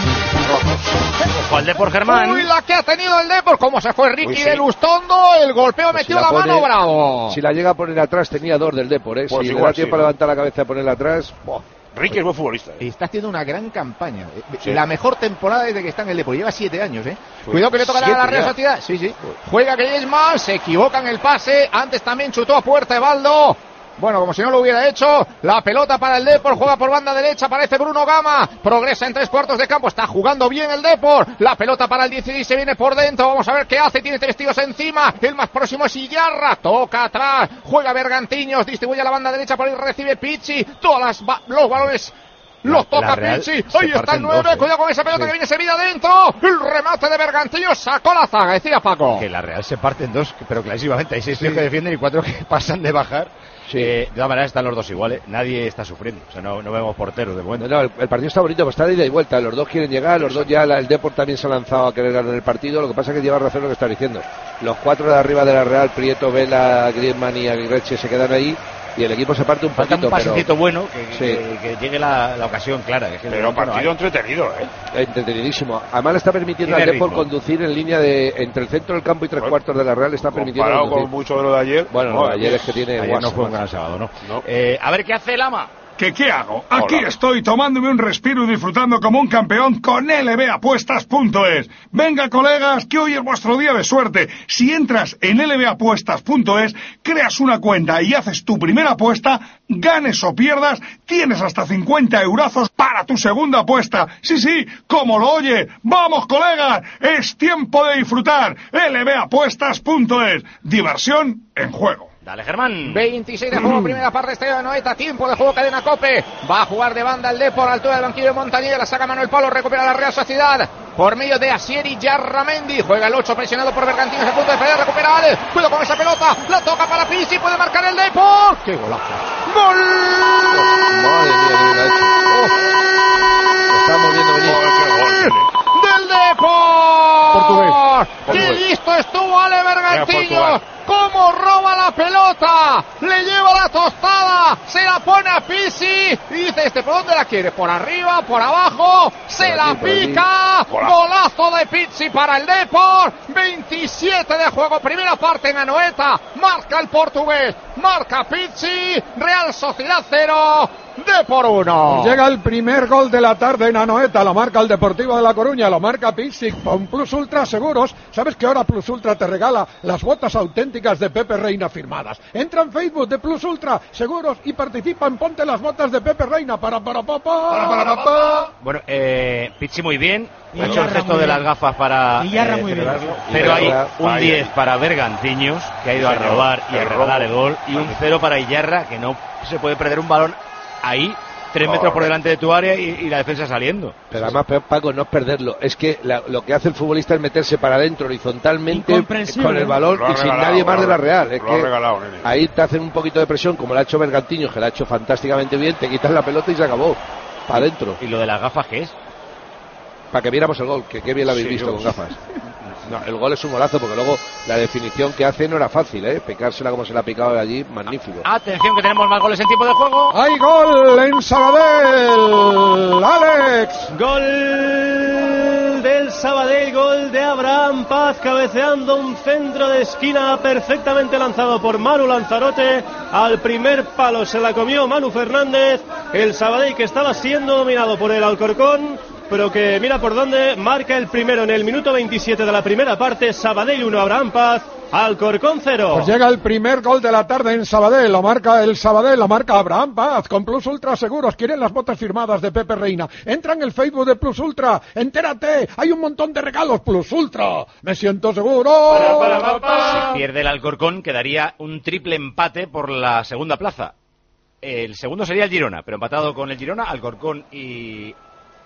Ojo al Depor, Germán. Uy, la que ha tenido el Depor. Como se fue Ricky de Lustondo, el golpeo Pues metió la mano, Bravo. Si la llega a poner atrás, tenía 2 del Depor, Pues si le igual da tiempo a levantar la cabeza y ponerla atrás... Ricky es buen futbolista. Está haciendo una gran campaña. Sí. La mejor temporada desde que está en el Depor. Lleva 7 años, Cuidado que le toca a la Real Sociedad. Sí. Juega Griezmann, se equivoca en el pase. Antes también chutó a puerta Evaldo. Bueno, como si no lo hubiera hecho. La pelota para el Depor, juega por banda derecha, aparece Bruno Gama, progresa en 3/4 de campo, está jugando bien el Depor. La pelota para el 16, se viene por dentro, vamos a ver qué hace, tiene 3 tiros encima. El más próximo es Iyarra, toca atrás, juega Bergantiños, distribuye a la banda derecha, por ahí recibe Pizzi, los balones los toca Pizzi, ahí está el 9, cuidado con esa pelota que viene servida adentro. El remate de Bergantiños, sacó la zaga, decía Paco. Que la Real se parte en 2, pero clarísimamente hay 6 tíos que defienden y 4 que pasan de bajar. De todas maneras están los dos iguales, nadie está sufriendo, o sea, no vemos porteros de momento. No, el partido está bonito, pues está de ida y vuelta, los dos quieren llegar, los dos ya, el Depor también se ha lanzado a querer ganar el partido, lo que pasa es que lleva razón lo que está diciendo. Los 4 de arriba de la Real, Prieto, Vela, Griezmann y Aguirreche se quedan ahí y el equipo se parte un poquito. Un pasecito pero... bueno que llegue la ocasión clara. Que pero partido entretenido, entretenidísimo. Además le está permitiendo al Depor conducir en línea de entre el centro del campo y 3/4 de la Real, está permitiendo comparado conducir. con mucho de lo de ayer. Bueno, ayer es que tiene... Ayer no fue un gran sábado, ¿no? A ver qué hace el Ama. ¿Qué hago? Aquí estoy tomándome un respiro y disfrutando como un campeón con lbapuestas.es. Venga, colegas, que hoy es vuestro día de suerte. Si entras en lbapuestas.es, creas una cuenta y haces tu primera apuesta, ganes o pierdas, tienes hasta 50 eurazos para tu segunda apuesta. Sí, como lo oye. ¡Vamos, colegas! Es tiempo de disfrutar. lbapuestas.es. Diversión en juego. Dale, Germán. 26 de juego, primera parte, Estadio de Anoeta, tiempo de juego, cadena COPE. Va a jugar de banda el Depor, altura del banquillo de Montañés, la saca Manuel Palo, recupera la Real Sociedad. Por medio de Asieri Yarramendi, juega el 8, presionado por Bergantinos, a punto de fallar, recupera Ale. Cuidado con esa pelota, la toca para Pizzi, puede marcar el Depor. ¡Qué golazo! ¡Gol! Madre mía, lo ha hecho. Lo está moviendo venir. ¡Del Depor! Portugués. ¡Qué listo estuvo Ale Bergantiños! ¡Cómo roba la pelota! ¡Le lleva la tostada! ¡Se la pone a Pizzi! Y dice, ¿por dónde la quiere? ¿Por arriba? ¿Por abajo? ¡Se la pica! ¡Golazo de Pizzi para el Depor! 27 de juego, primera parte en Anoeta. Marca el portugués, marca Pizzi. Real Sociedad 0, Depor 1. Llega el primer gol de la tarde en Anoeta, lo marca el Deportivo de La Coruña, lo marca Pizzi con Plus Ultra Seguros. ¿Sabes que ahora Plus Ultra te regala las botas auténticas de Pepe Reina firmadas? Entra en Facebook de Plus Ultra Seguros y participa en Ponte las botas de Pepe Reina para. Bueno, Pizzi muy bien, ha hecho el gesto de las gafas para muy bien. pero hay un 10 para Bergantiños, que ha ido a robar y a regalar el gol, y un 0 para Iyarra, que no se puede perder un balón ahí 3 metros por delante de tu área y la defensa saliendo. Pero además, Paco, no es perderlo, es que lo que hace el futbolista es meterse para adentro horizontalmente con el balón y sin nadie más de la Real. Es que ahí te hacen un poquito de presión, como lo ha hecho Bergantiños, que lo ha hecho fantásticamente bien, te quitas la pelota y se acabó. Para adentro. ¿Y lo de las gafas qué es? Para que viéramos el gol, que qué bien lo habéis visto con gafas. No, el gol es un golazo, porque luego la definición que hace no era fácil, picársela como se la ha picado allí, magnífico. Atención, que tenemos más goles en tiempo de juego. ¡Hay gol en Sabadell! ¡Alex! Gol del Sabadell, gol de Abraham Paz, cabeceando un centro de esquina perfectamente lanzado por Manu Lanzarote. Al primer palo se la comió Manu Fernández. El Sabadell, que estaba siendo dominado por el Alcorcón, pero que mira por dónde, marca el primero en el minuto 27 de la primera parte. Sabadell 1, Abraham Paz, Alcorcón 0. Pues llega el primer gol de la tarde en Sabadell, lo marca el Sabadell, lo marca Abraham Paz, con Plus Ultra Seguros. Quieren las botas firmadas de Pepe Reina. Entra en el Facebook de Plus Ultra, entérate, hay un montón de regalos. Plus Ultra, me siento seguro. Si pierde el Alcorcón, quedaría un triple empate por la segunda plaza. El segundo sería el Girona, pero empatado con el Girona, Alcorcón y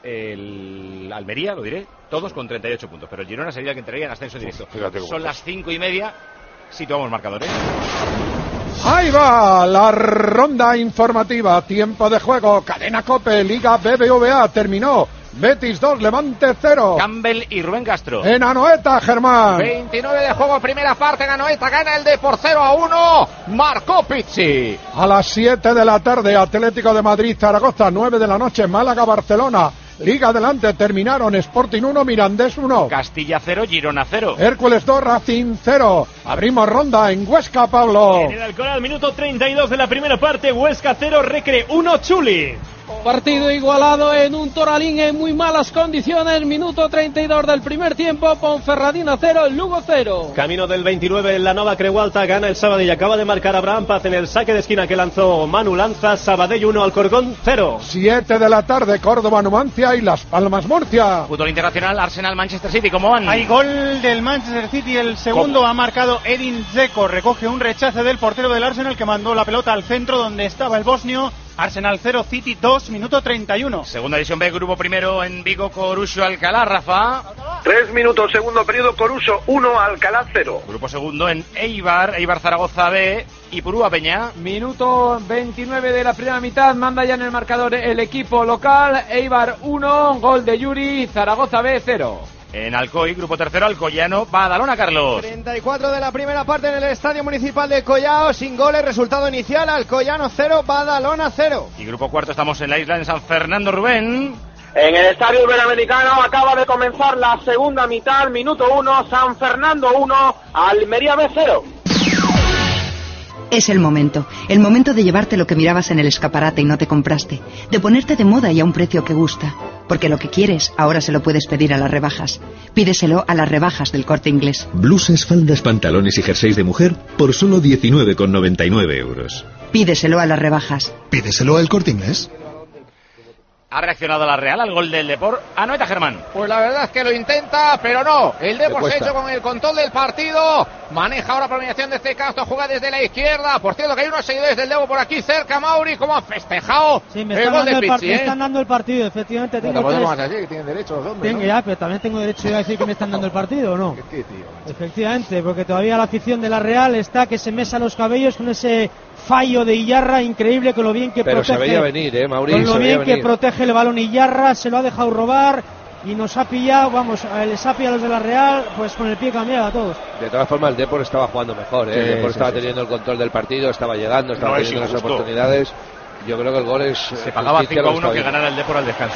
el Almería, lo diré, todos con 38 puntos, pero el Girona sería el que entraría en ascenso directo. Son las 5:30, situamos marcadores. Ahí va la ronda informativa, tiempo de juego, cadena COPE, Liga BBVA, terminó. Betis 2, Levante 0. Campbell y Rubén Castro. En Anoeta, Germán. 29 de juego, primera parte, en Anoeta, gana el Depor 0-1. Marcó Pizzi. A las 7 de la tarde, Atlético de Madrid, Zaragoza, 9 de la noche, Málaga, Barcelona. Liga adelante, terminaron Sporting 1, Mirandés 1. Castilla 0, Girona 0. Hércules 2, Racing 0. Abrimos ronda en Huesca, Pablo. En el Alcoraz, minuto 32 de la primera parte, Huesca 0, Recre 1, Chuli. Partido igualado en un Toralín en muy malas condiciones. Minuto 32 del primer tiempo. Ponferradina 0, Lugo 0. Camino del 29 en la Nova Creualta. Gana el Sabadell. Acaba de marcar Abraham Paz en el saque de esquina que lanzó Manu Lanza. Sabadell 1, Alcorcón 0. 7 de la tarde, Córdoba, Numancia y Las Palmas, Murcia. Fútbol internacional, Arsenal, Manchester City, ¿cómo van? Hay gol del Manchester City. El segundo ha marcado Edin Dzeko. Recoge un rechace del portero del Arsenal que mandó la pelota al centro donde estaba el bosnio. Arsenal 0, City 2, minuto 31. Segunda división B, grupo primero en Vigo, Coruso, Alcalá, Rafa. 3 minutos, segundo periodo, Coruso 1, Alcalá 0. Grupo segundo en Eibar, Zaragoza B y Purúa Peña. Minuto 29 de la primera mitad, manda ya en el marcador el equipo local. Eibar 1, gol de Yuri, Zaragoza B 0. En Alcoy, grupo tercero, Alcoyano, Badalona, Carlos. 34 de la primera parte en el Estadio Municipal de Collao, sin goles, resultado inicial, Alcoyano 0, Badalona 0. Y grupo cuarto estamos en la isla de San Fernando, Rubén. En el Estadio Iberoamericano acaba de comenzar la segunda mitad, minuto 1, San Fernando 1, Almería B 0. Es el momento de llevarte lo que mirabas en el escaparate y no te compraste, de ponerte de moda y a un precio que gusta, porque lo que quieres ahora se lo puedes pedir a las rebajas. Pídeselo a las rebajas del Corte Inglés. Blusas, faldas, pantalones y jerseys de mujer por solo 19,99 euros. Pídeselo a las rebajas. Pídeselo al Corte Inglés. Ha reaccionado la Real al gol del Depor. Anoeta, Germán. Pues la verdad es que lo intenta, pero no. El Depor se ha hecho con el control del partido. Maneja ahora promediación de este Castro, juega desde la izquierda. Por cierto, que hay unos seguidores del Depor por aquí cerca. Mauri, como ha festejado el gol de Pizzi, me están dando el partido, efectivamente. Tengo que tienen derecho los hombres, ¿no? Ya, pero también tengo derecho yo a decir que me están dando el partido, ¿o no? ¿Qué, tío? Efectivamente, porque todavía la afición de la Real está que se mesa los cabellos con ese fallo de Iyarra increíble, con lo bien que pero protege. Pero se veía venir, Mauri. Con lo bien que protege el balón Iyarra, se lo ha dejado robar y nos ha pillado, les ha pillado a los de la Real, pues con el pie cambiado a todos. De todas formas, el Depor estaba jugando mejor, Sí, el Depor estaba sí. teniendo el control del partido, estaba llegando, estaba teniendo las oportunidades. Yo creo que el gol es... Se pagaba 5-1 que ganara el Depor al descanso.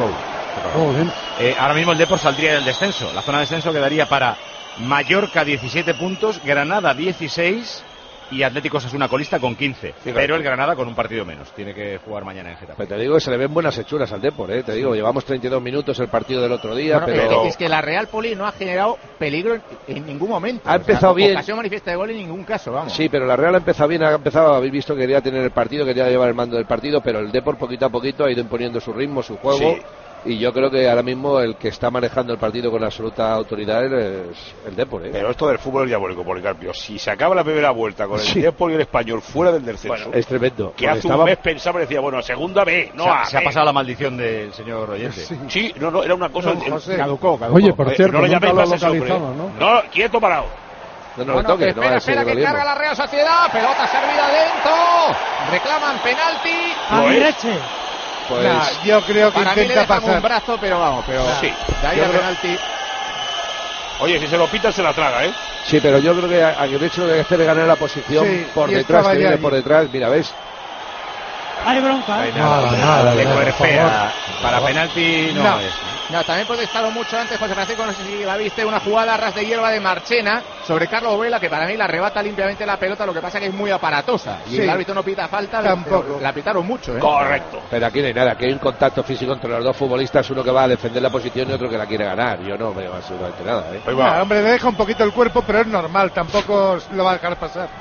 5-1. Ahora mismo el Depor saldría del descenso. La zona de descenso quedaría para Mallorca 17 puntos, Granada 16 y Atlético Osasuna colista con 15. Pero el Granada con un partido menos. Tiene que jugar mañana en Getafe. Pero te digo que se le ven buenas hechuras al Depor, te digo, llevamos 32 minutos el partido del otro día, bueno, pero... Es que la Real, Poli, no ha generado peligro en ningún momento. Ha empezado bien. Ocasión manifiesta de gol en ningún caso, vamos. Sí, pero la Real ha empezado bien, habéis visto que quería tener el partido, quería llevar el mando del partido, pero el Depor poquito a poquito ha ido imponiendo su ritmo, su juego. Sí. Y yo creo que ahora mismo el que está manejando el partido con absoluta autoridad es el Depor. Pero esto del fútbol es diabólico, Policarpio. Si se acaba la primera vuelta con el Depor y el Español fuera del descenso, bueno, es tremendo. Que hace un mes pensaba, decía, bueno, segunda B, no A. Se ha pasado la maldición del señor oyente. Sí, no, era una cosa... Caducó. Oye, por cierto, no le nunca llaméis lo más ese hombre, localizamos, ¿no? No, quieto, parado. No lo toque, espera que carga la Real Sociedad, pelota servida dentro, reclaman penalti. A Mireche. Pues yo creo que para intenta mí le pasar un brazo, pero vamos, sí. De ahí a penalti. Oye, si se lo pitan se la traga, Sí, pero yo creo que al hecho de hacer ganar la posición por detrás, que viene por detrás, mira, ¿ves? Hay bronca, nada, para penalti no es. No, también protestaron mucho antes, José Francisco, no sé si la viste, una jugada a ras de hierba de Marchena sobre Carlos Vela, que para mí la arrebata limpiamente la pelota, lo que pasa que es muy aparatosa. Y el árbitro no pita falta, tampoco. La pitaron mucho, Correcto. Pero aquí no hay nada, aquí hay un contacto físico entre los dos futbolistas, uno que va a defender la posición y otro que la quiere ganar. Yo no veo absolutamente nada, hombre, le deja un poquito el cuerpo, pero es normal, tampoco lo va a dejar pasar.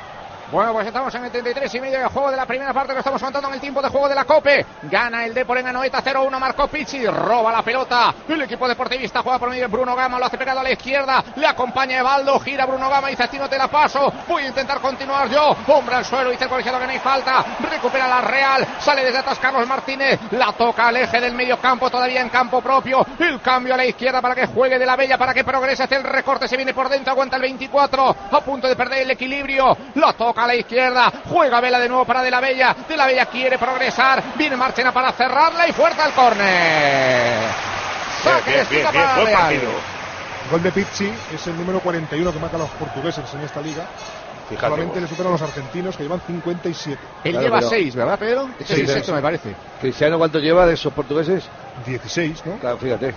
Bueno, pues estamos en el 33,5 de juego de la primera parte, lo estamos contando en el tiempo de juego de la COPE. Gana el Depor en Anoeta 0-1, marcó Pichi, roba la pelota. El equipo deportivista juega por medio de Bruno Gama, lo hace pegado a la izquierda, le acompaña Evaldo, gira Bruno Gama y dice: a ti no te la paso, voy a intentar continuar yo. Hombre al suelo, dice el colegiado que no hay falta. Recupera la Real, sale desde atrás Carlos Martínez, la toca al eje del medio campo, todavía en campo propio. El cambio a la izquierda para que juegue De la Bella, para que progrese hacia el recorte, se viene por dentro, aguanta el 24, a punto de perder el equilibrio. La toca a la izquierda, juega Vela de nuevo para De la Bella. De la Bella quiere progresar, viene Marchena para cerrarla y fuerza al córner. Bien, buen partido. Gol de Pizzi es el número 41 que marcan los portugueses en esta liga. Fíjate, solamente le superan los argentinos, que llevan 57. Él lleva 6, ¿verdad, Pedro? Este es el sexto, me parece. ¿Cristiano cuánto lleva de esos portugueses? 16, ¿no? Claro, fíjate.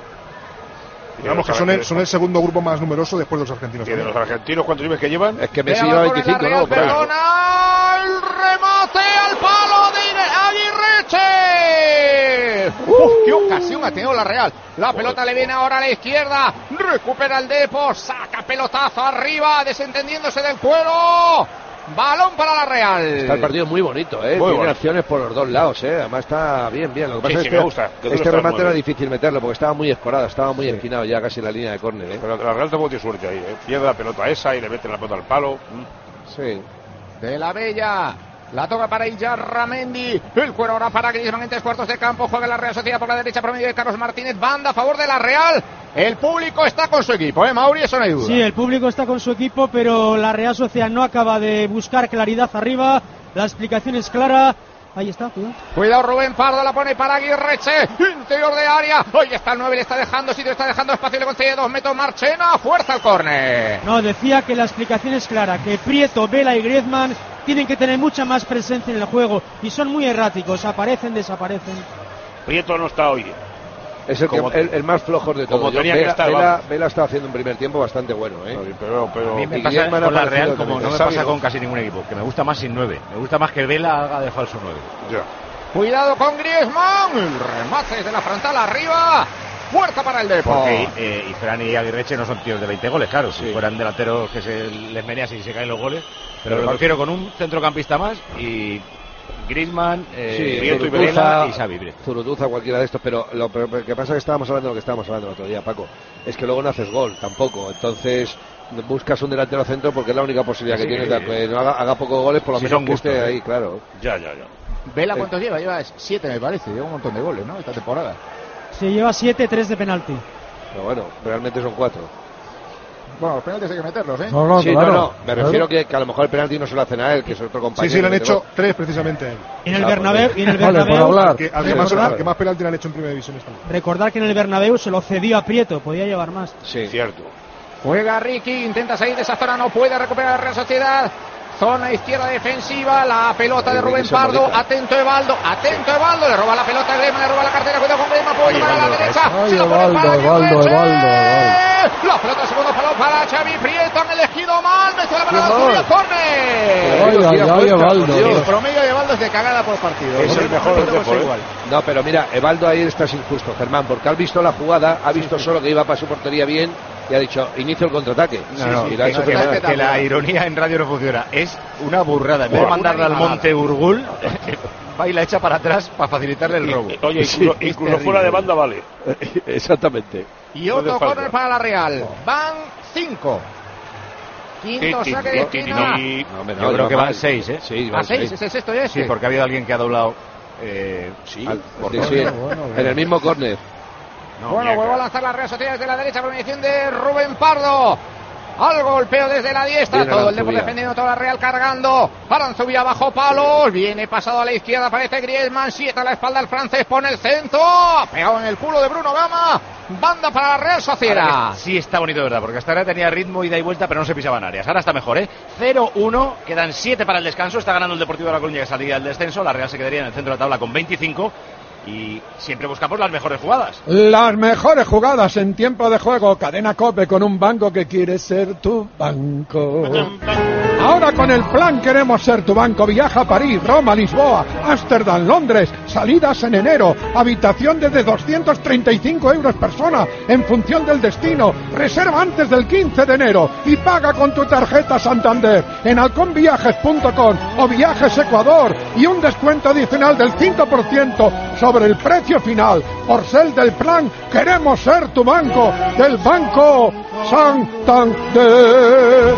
Digamos que son el segundo grupo más numeroso después de los argentinos. ¿Y de los argentinos cuántos lleves que llevan? Es que Messi lleva 25, ¿no? Perdona, el remate al palo de Aguirreche. ¡Qué ocasión ha tenido la Real! La pelota le viene ahora a la izquierda, recupera el Depor, saca pelotazo arriba, desentendiéndose del cuero. Balón para la Real. Está el partido muy bonito, Tiene acciones por los dos lados, Además está bien. Lo que pasa es que me gusta, este remate era difícil meterlo porque estaba muy escorado, estaba muy esquinado ya casi en la línea de córner, Pero la Real tampoco tiene suerte ahí, Pierde la pelota esa y le mete la pelota al palo. Sí. De la Bella. La toca para Illarramendi. El cuero ahora para Griezmann en 3/4 de campo. Juega la Real Sociedad por la derecha por medio de Carlos Martínez. Banda a favor de la Real. El público está con su equipo, Mauri, eso no hay duda. Sí, el público está con su equipo, pero la Real Sociedad no acaba de buscar claridad arriba. La explicación es clara. Ahí está, cuidado. Cuidado, Rubén Pardo, la pone para Aguirreche, interior de área. Ahí está el 9, le está dejando sitio, está dejando espacio, le concede 2 metros. Marchena, fuerza al córner. No, decía que la explicación es clara, que Prieto, Vela y Griezmann tienen que tener mucha más presencia en el juego y son muy erráticos, aparecen, desaparecen. Prieto no está hoy. Es el más flojo de todos. Como tenía que estar. Vela está haciendo un primer tiempo bastante bueno, Pero a mí me pasa con la Real como no me pasa con casi ningún equipo, que me gusta más sin 9. Me gusta más que Vela haga de falso 9. Ya. Cuidado con Griezmann, el remate desde la frontal arriba. Fuerza para el Depor. Porque y Fran y Aguirreche no son tíos de 20 goles, claro. Si fueran delanteros que se les menea si se caen los goles. Pero lo prefiero con un centrocampista más y Griezmann, Prieto y Vela y Xavi. Zurutuza, cualquiera de estos, pero lo que pasa es que estábamos hablando de lo que estábamos hablando el otro día, Paco. Es que luego no haces gol tampoco. Entonces buscas un delantero centro porque es la única posibilidad que tienes de que no haga pocos goles, por lo menos que esté ahí, claro. Ya. Vela, ¿cuántos lleva? Lleva 7, me parece. Lleva un montón de goles, ¿no? Esta temporada. Se lleva 7, 3 de penalti. Pero bueno, realmente son 4. Bueno, los penaltis hay que meterlos, No. Me refiero que a lo mejor el penalti no se lo hacen a él, que es otro compañero. Sí, le han hecho 3 precisamente. En el Bernabéu. Que más penalti le han hecho en primera división. Recordar que en el Bernabéu se lo cedió a Prieto, podía llevar más. Sí, cierto. Juega Ricky, intenta salir de esa zona, no puede recuperar la Real Sociedad. Zona izquierda defensiva, la pelota de Rubén Pardo, atento Evaldo, le roba la pelota a Griezmann, le roba la cartera, cuidado con Griezmann, punto para la derecha, Evaldo. La pelota segundo palo para Xavi Prieto, han elegido mal, metió la pelota sobre el córner. Evaldo. El promedio de Evaldo es de cagada por partido. Es el mejor del Depor, No, pero mira, Evaldo ahí estás injusto, Germán, porque ha visto la jugada, ha visto solo que iba para su portería bien y ha dicho, inicio el contraataque. Que la ironía en radio no funciona. Es una burrada. En vez de mandarla al Monte Urgul, va y la echa para atrás para facilitarle el robo. Oye, incluso fuera de banda vale. Exactamente. Y otro córner para la Real. Van 5. Quinto saque de esquina. Yo creo que van 6, Sí, van 6, ¿es el sexto ya? Sí, porque ha habido alguien que ha doblado. En el mismo córner. Bueno, vuelvo a lanzar la Real Sociedad desde la derecha por mediación de Rubén Pardo. Al golpeo desde la diestra, todo el Depor defendiendo, toda la Real cargando. Aranzubia bajo palos, viene pasado a la izquierda, aparece Griezmann, sieta a la espalda el francés, pone el centro, pegado en el culo de Bruno Gama. Banda para la Real Sociedad. Sí está bonito, de verdad, porque hasta ahora tenía ritmo, ida y vuelta, pero no se pisaban áreas. Ahora está mejor, 0-1, quedan 7 para el descanso, está ganando el Deportivo de La Coruña que salía del descenso, la Real se quedaría en el centro de la tabla con 25. Y siempre buscamos las mejores jugadas. Las mejores jugadas en tiempo de juego. Cadena COPE con un banco que quiere ser tu banco. Ahora con el plan Queremos Ser Tu Banco, viaja a París, Roma, Lisboa, Ámsterdam, Londres, salidas en enero, habitación desde 235 euros persona, en función del destino, reserva antes del 15 de enero y paga con tu tarjeta Santander en halconviajes.com o Viajes Ecuador y un descuento adicional del 5% sobre el precio final por ser del plan Queremos Ser Tu Banco, del Banco Santander.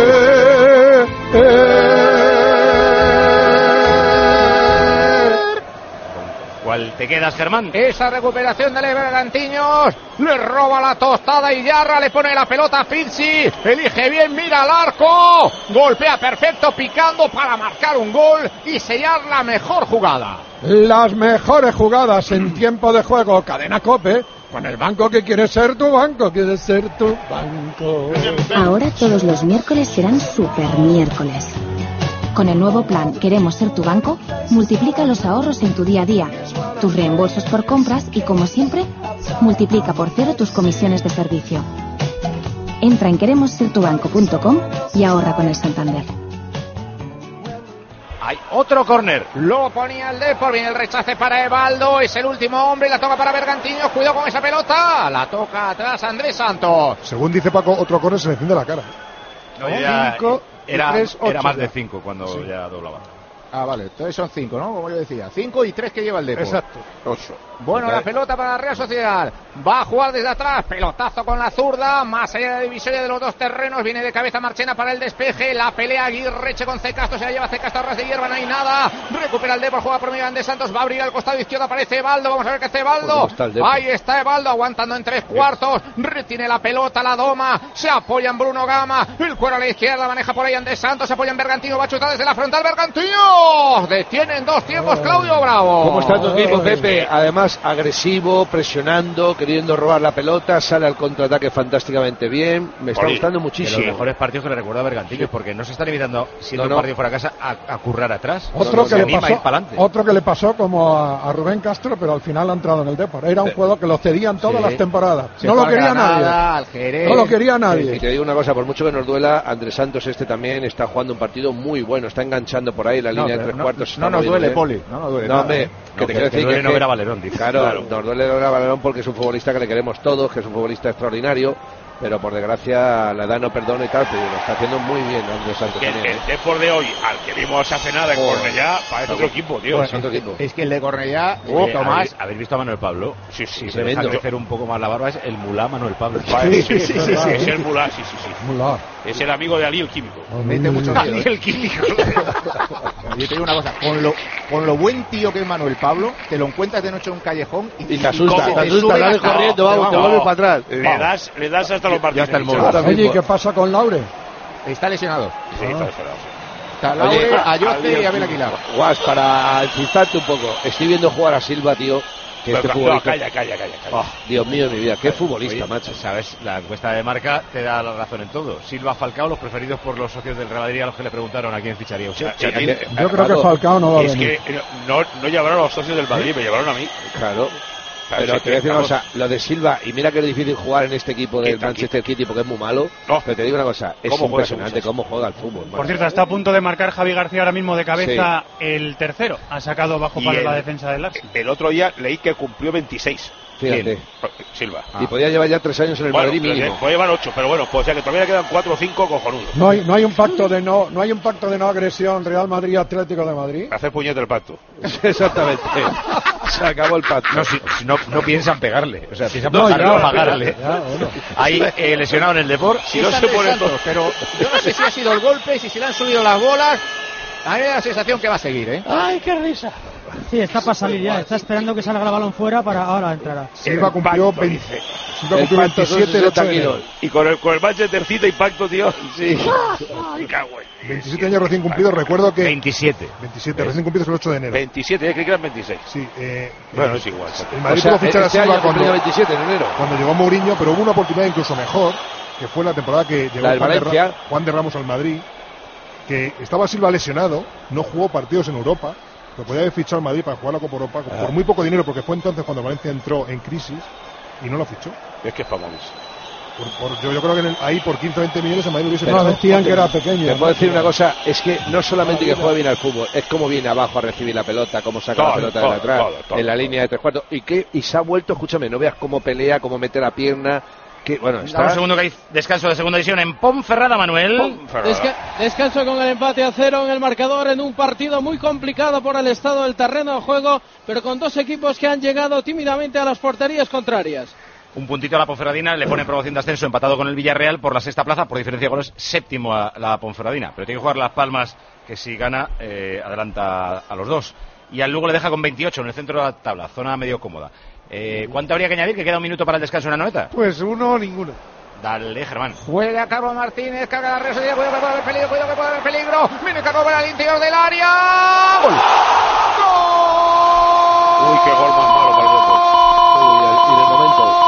¿Cuál te quedas, Germán? Esa recuperación de Bergantiños, le roba la tostada y Yarra, le pone la pelota a Pizzi, elige bien, mira al arco, golpea perfecto, picando para marcar un gol y sellar la mejor jugada. Las mejores jugadas en tiempo de juego, Cadena COPE, con el banco que quiere ser tu banco, quiere ser tu banco. Ahora todos los miércoles serán super miércoles. Con el nuevo plan Queremos Ser Tu Banco, multiplica los ahorros en tu día a día, tus reembolsos por compras y, como siempre, multiplica por 0 tus comisiones de servicio. Entra en queremossertubanco.com y ahorra con el Santander. Hay otro córner. Lo ponía el Depor, viene el rechace para Evaldo, es el último hombre y la toca para Bergantiños, cuidado con esa pelota, la toca atrás Andrés Santos. Según dice Paco, otro córner se le enciende la cara. No, ya, 5 era 3, 8. Era más de 5 cuando sí. Ya doblaba. Ah, vale, entonces son 5, ¿no? Como yo decía, 5 y 3 que lleva el Depor. Exacto. 8. Bueno, la pelota para la Real Sociedad. Va a jugar desde atrás. Pelotazo con la zurda. Más allá de la divisoria de los dos terrenos. Viene de cabeza Marchena para el despeje. La pelea Aguirreche con Castro. Se la lleva Castro a ras de hierba. No hay nada. Recupera el Depor. Juega por medio de Santos. Va a abrir al costado izquierdo. Aparece Evaldo. Vamos a ver qué hace Evaldo. Ahí está Evaldo aguantando en 3/4. Retiene la pelota. La doma. Se apoya en Bruno Gama. El cuero a la izquierda. Maneja por ahí Andrés Santos. Se apoya en Bergantino. Va a chutar desde la frontal. Bergantino. Detienen 2 tiempos. Claudio Bravo. ¿Cómo está tu equipo, Pepe? Además, agresivo, presionando, queriendo robar la pelota, sale al contraataque fantásticamente bien, me está gustando muchísimo. De los mejores partidos que le recuerdo a Bergantiños, porque no se está limitando, siendo un partido fuera de casa, a currar atrás. Otro que le pasó como a Rubén Castro, pero al final ha entrado en el Depor. Era un juego que lo cedían todas las temporadas. No lo quería nadie. No lo quería nadie. Y te digo una cosa, por mucho que nos duela, Andrés Santos también está jugando un partido muy bueno, está enganchando por ahí la línea de 3/4. No nos duele, Poli. No nos duele. No, hombre, que te quiero decir que no ver a Valerón. Claro, nos duele ver a Valerón porque es un futbolista que le queremos todos, que es un futbolista extraordinario, pero por desgracia la edad no perdona y tal, pero lo está haciendo muy bien Andrés Santos. El Depor de hoy, al que vimos hace nada en Cornellá, parece otro equipo, tío. Es que el de Cornellá, Tomás... ¿Habéis visto a Manuel Pablo? Sí, se deja crecer un poco más la barba, es el mulá Manuel Pablo. Sí. Es el mulá, sí. Mulá. Es el amigo de Ali el Químico. Mete mucho miedo. Ali el Químico. Yo te digo una cosa, con lo buen tío que es Manuel Pablo, te lo encuentras de noche en un callejón y te asusta, sales corriendo, vamos, te vuelves para atrás. Le das hasta los partidos. Ya está el modo. Oye, ¿qué pasa con Laure? Está lesionado. Sí, está lesionado. Está Laure, Ayoce y Abel Aguilar. Guas, para insultarte un poco, estoy viendo jugar a Silva, tío. Que este futbolista... Calla. Oh, Dios mío de mi vida, qué futbolista, macho. Sabes, la encuesta de Marca te da la razón en todo. Silva, Falcao, los preferidos por los socios del Real Madrid, a los que le preguntaron a quién ficharía usted. Yo creo que Falcao no va a venir. Es que no llevaron a los socios del Madrid, me llevaron a mí. Claro. Pero te voy a decir una cosa, lo de Silva, y mira que es difícil jugar en este equipo del Manchester City porque es muy malo, pero te digo una cosa, es impresionante cómo juega el fútbol. Por cierto, está a punto de marcar Javi García ahora mismo de cabeza el tercero, ha sacado bajo para la defensa del Arsenal. El otro día leí que cumplió 26. Fíjate. Silva. Y podía llevar ya 3 años en el Madrid mínimo. Puede llevar 8, pero bueno, pues, o sea que todavía quedan 4 o 5 cojonudos. No hay un pacto de no agresión Real Madrid Atlético de Madrid. Hacer puñete el pacto. Exactamente. Se acabó el pacto. No piensan pegarle, o sea, piensan pagarle. Ahí lesionado en el Depor. Si no se pone todo, pero yo no sé si ha sido el golpe, si se le han subido las bolas. A mí me da la sensación que va a seguir, ¿eh? ¡Ay, qué risa! Sí, está para salir ya. Está esperando que salga el balón fuera para ahora entrará. Silva cumplió 27 el 8 de enero. Y con el Manchester City impacto, tío. Sí. Ay, cago. 27 años recién cumplidos, recuerdo que... 27 recién cumplidos el 8 de enero. 27, creí que eran 26. Sí. Bueno, es igual. El Madrid pudo fichar a Silva cuando 27 en enero. Cuando llegó Mourinho, pero hubo una oportunidad incluso mejor, que fue la temporada que llegó Juan de Ramos al Madrid, que estaba Silva lesionado, no jugó partidos en Europa, lo podía haber fichado al Madrid para jugar la Copa Europa por muy poco dinero, porque fue entonces cuando Valencia entró en crisis y no lo fichó. Es que es famosísimo. Yo creo que ahí por 15-20 millones el Madrid hubiese... No, decían que era pequeño. Te puedo decir una cosa, es que no solamente que juegue bien al fútbol, es cómo viene abajo a recibir la pelota, cómo saca la pelota de atrás, en la línea de 3/4, y se ha vuelto, escúchame, no veas cómo pelea, cómo mete la pierna... Bueno, está... Un segundo que hay descanso de segunda división en Ponferrada, Manuel. Descanso con el empate a 0 en el marcador en un partido muy complicado por el estado del terreno de juego, pero con dos equipos que han llegado tímidamente a las porterías contrarias. Un puntito a la Ponferradina, le pone promoción de ascenso empatado con el Villarreal por la sexta plaza, por diferencia de goles, séptimo a la Ponferradina. Pero tiene que jugar Las Palmas, que si gana, adelanta a los dos. Y al Lugo le deja con 28 en el centro de la tabla, zona medio cómoda. ¿Cuánto habría que añadir? Que queda un minuto para el descanso en la Anoeta. Pues uno o ninguno. Dale, Germán. Juega Carlos Martínez, carga la red, cuidado que puede haber peligro, cuidado que puede haber peligro. Viene Carlos Vela al interior del área. ¡Gol! ¡Gol! Uy, qué gol más malo para el Depor. Y del momento.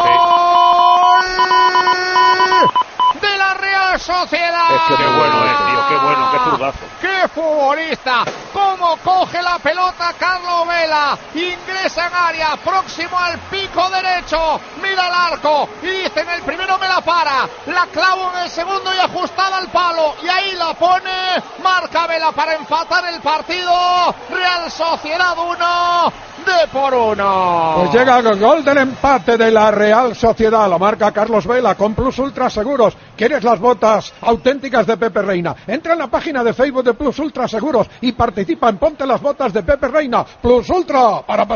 De la Real Sociedad. Es que qué bueno es, tío, qué bueno, qué zurdazo. ¡Qué futbolista! ¿Cómo coge la pelota Carlos Vela? Ingresa en área, próximo al pico derecho. Mira al arco y dice: en el primero me la para, la clavo en el segundo y ajustada al palo. Y ahí la pone, marca Vela para empatar el partido. Real Sociedad 1, Depor 1. Pues llega el gol del empate de la Real Sociedad. Lo marca Carlos Vela con Plus Ultra Seguros. ¿Quieres las botas auténticas de Pepe Reina? Entra en la página de Facebook de Plus Ultra Seguros y participa en Ponte las botas de Pepe Reina. Plus Ultra, para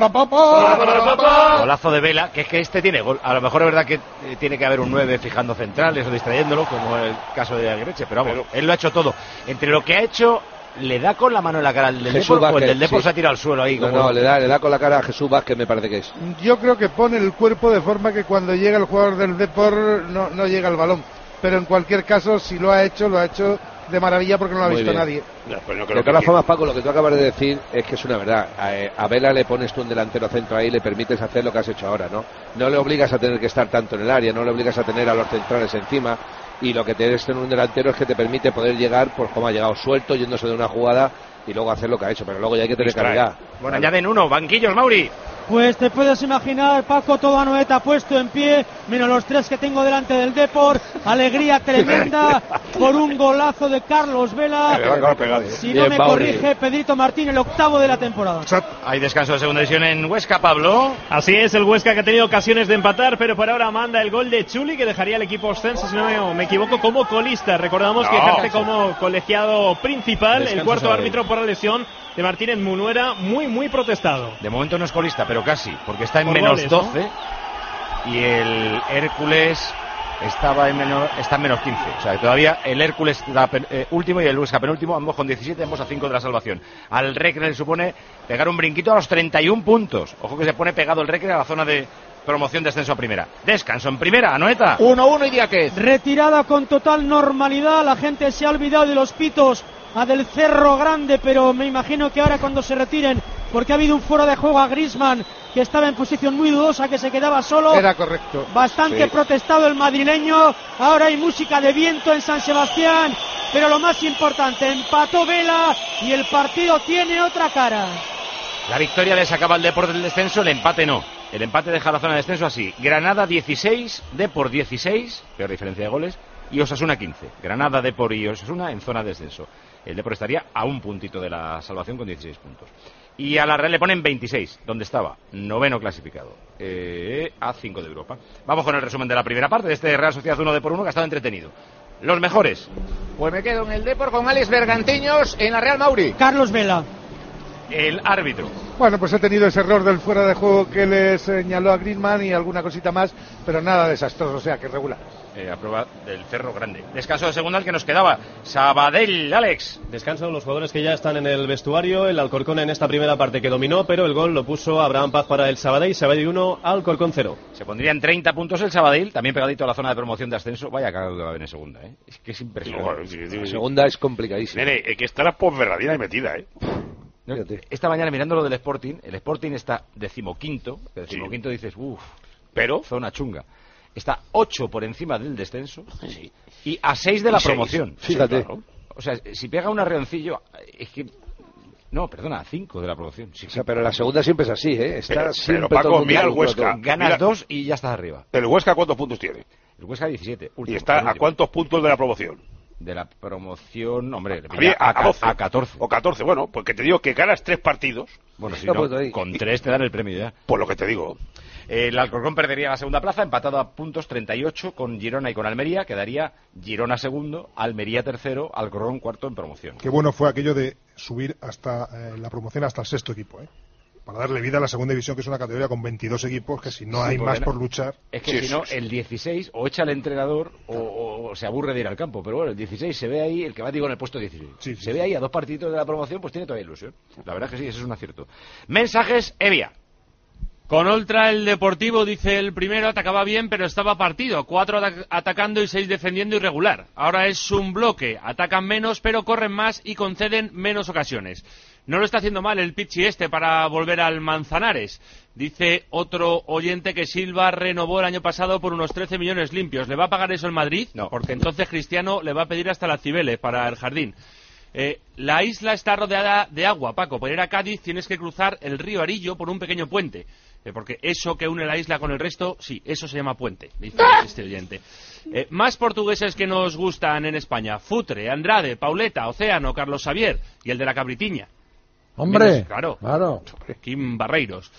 papá. Golazo de Vela, que es que este tiene gol. A lo mejor es verdad que tiene que haber un 9 fijando centrales o distrayéndolo, como el caso de Aguirreche, pero vamos, él lo ha hecho todo. Entre lo que ha hecho, le da con la mano en la cara al del Depor, o el del Depor se ha tirado al suelo ahí. No, le da con la cara a Jesús Vázquez, me parece que es. Yo creo que pone el cuerpo de forma que cuando llega el jugador del Depor no llega el balón. Pero en cualquier caso, si lo ha hecho de maravilla porque no lo ha visto nadie. De todas formas, Paco, lo que tú acabas de decir es que es una verdad. A Vela le pones tú un delantero centro ahí y le permites hacer lo que has hecho ahora, ¿no? No le obligas a tener que estar tanto en el área, no le obligas a tener a los centrales encima, y lo que tienes en un delantero es que te permite poder llegar, pues como ha llegado, suelto, yéndose de una jugada y luego hacer lo que ha hecho, pero luego ya hay que tener calidad. Bueno, añaden uno, banquillos, Mauri. Pues te puedes imaginar, Paco, toda Anoeta puesto en pie, menos los tres que tengo delante del Depor. Alegría tremenda por un golazo de Carlos Vela. Si no me corrige, Pedrito Martín, el octavo de la temporada. Hay descanso de segunda división en Huesca, Pablo. Así es, el Huesca que ha tenido ocasiones de empatar, pero por ahora manda el gol de Chuli, que dejaría al equipo Ostense, si no me equivoco, como colista. Recordamos que ejerce como colegiado principal, el cuarto árbitro por la lesión de Martínez Munuera, muy protestado. De momento no es colista, pero casi, porque está en por menos goles, 12, ¿no? Y el Hércules está en menos 15. O sea, que todavía el Hércules está último y el Huesca penúltimo, ambos con 17, ambos a 5 de la salvación. Al Recre le supone pegar un brinquito a los 31 puntos. Ojo que se pone pegado el Recre a la zona de promoción de ascenso a primera. Descanso en primera, Anoeta. 1-1 y Diáquez. Retirada con total normalidad, la gente se ha olvidado de los pitos a del Cerro Grande, pero me imagino que ahora cuando se retiren, porque ha habido un fuera de juego a Griezmann, que estaba en posición muy dudosa, que se quedaba solo. Era correcto. Bastante protestado el madrileño. Ahora hay música de viento en San Sebastián, pero lo más importante, empató Vela y el partido tiene otra cara. La victoria le sacaba al Depor del descenso, el empate no. El empate deja la zona de descenso así: Granada 16, Depor 16, peor diferencia de goles, y Osasuna 15. Granada, Depor y Osasuna en zona de descenso. El Depor estaría a un puntito de la salvación con 16 puntos. Y a la Real le ponen 26, donde estaba, noveno clasificado, a 5 de Europa. Vamos con el resumen de la primera parte de este Real Sociedad 1 Depor 1, que ha estado entretenido. Los mejores. Pues me quedo en el Depor con Alex Bergantiños, en la Real, Mauri. Carlos Vela. El árbitro. Bueno, pues ha tenido ese error del fuera de juego que le señaló a Griezmann y alguna cosita más, pero nada desastroso, o sea que regular. A prueba del Cerro Grande. Descanso de segunda, el que nos quedaba. Sabadell, Alex. Descanso de los jugadores que ya están en el vestuario. El Alcorcón en esta primera parte que dominó, pero el gol lo puso Abraham Paz para el Sabadell. Sabadell 1, Alcorcón 0. Se pondrían 30 puntos el Sabadell, también pegadito a la zona de promoción de ascenso. Vaya cagado que va a haber en segunda, ¿eh? Es que es impresionante. La segunda es complicadísima. Nene, que está la Ponferradina ahí metida, ¿eh? No, esta mañana mirando lo del Sporting, el Sporting está decimoquinto, dices, pero zona chunga. Está 8 por encima del descenso y a 6 de la promoción. Fíjate. Sí, claro. O sea, si pega un arreoncillo, es que No, perdona, 5 de la promoción. Sí. O sea, pero la segunda siempre es así, ¿eh? Está siempre pero Paco, todo el mira el mundo Huesca. Ganas 2 y ya estás arriba. ¿El Huesca cuántos puntos tiene? El Huesca 17. ¿Y está a cuántos puntos de la promoción? De la promoción, hombre, a 12. A 14. O 14, bueno, porque te digo que ganas 3 partidos. Bueno, si no, con 3 te dan el premio ya. Por lo que te digo. El Alcorcón perdería la segunda plaza, empatado a puntos 38 con Girona y con Almería. Quedaría Girona segundo, Almería tercero, Alcorcón cuarto en promoción. Qué bueno fue aquello de subir hasta la promoción hasta el sexto equipo, ¿eh? Para darle vida a la segunda división, que es una categoría con 22 equipos, que si no hay más por luchar... Es que si no, el 16 o echa al entrenador o se aburre de ir al campo. Pero bueno, el 16 se ve ahí, el que va, digo, en el puesto 16. Se ve ahí a 2 partiditos de la promoción, pues tiene todavía ilusión. La verdad es que sí, eso es un acierto. Mensajes, Evia. Con Oltra el Deportivo, dice el primero, atacaba bien, pero estaba partido. 4 atacando y 6 defendiendo irregular. Ahora es un bloque. Atacan menos, pero corren más y conceden menos ocasiones. No lo está haciendo mal el Pichi para volver al Manzanares. Dice otro oyente que Silva renovó el año pasado por unos 13 millones limpios. ¿Le va a pagar eso el Madrid? No. Porque entonces Cristiano le va a pedir hasta la Cibeles para el jardín. La isla está rodeada de agua, Paco. Para ir a Cádiz tienes que cruzar el río Arillo por un pequeño puente. Porque eso que une la isla con el resto, sí, eso se llama puente, dice este oyente. Más portugueses que nos gustan en España: Futre, Andrade, Pauleta, Océano, Carlos Xavier y el de la Cabritiña. Hombre, claro. Kim Barreiros.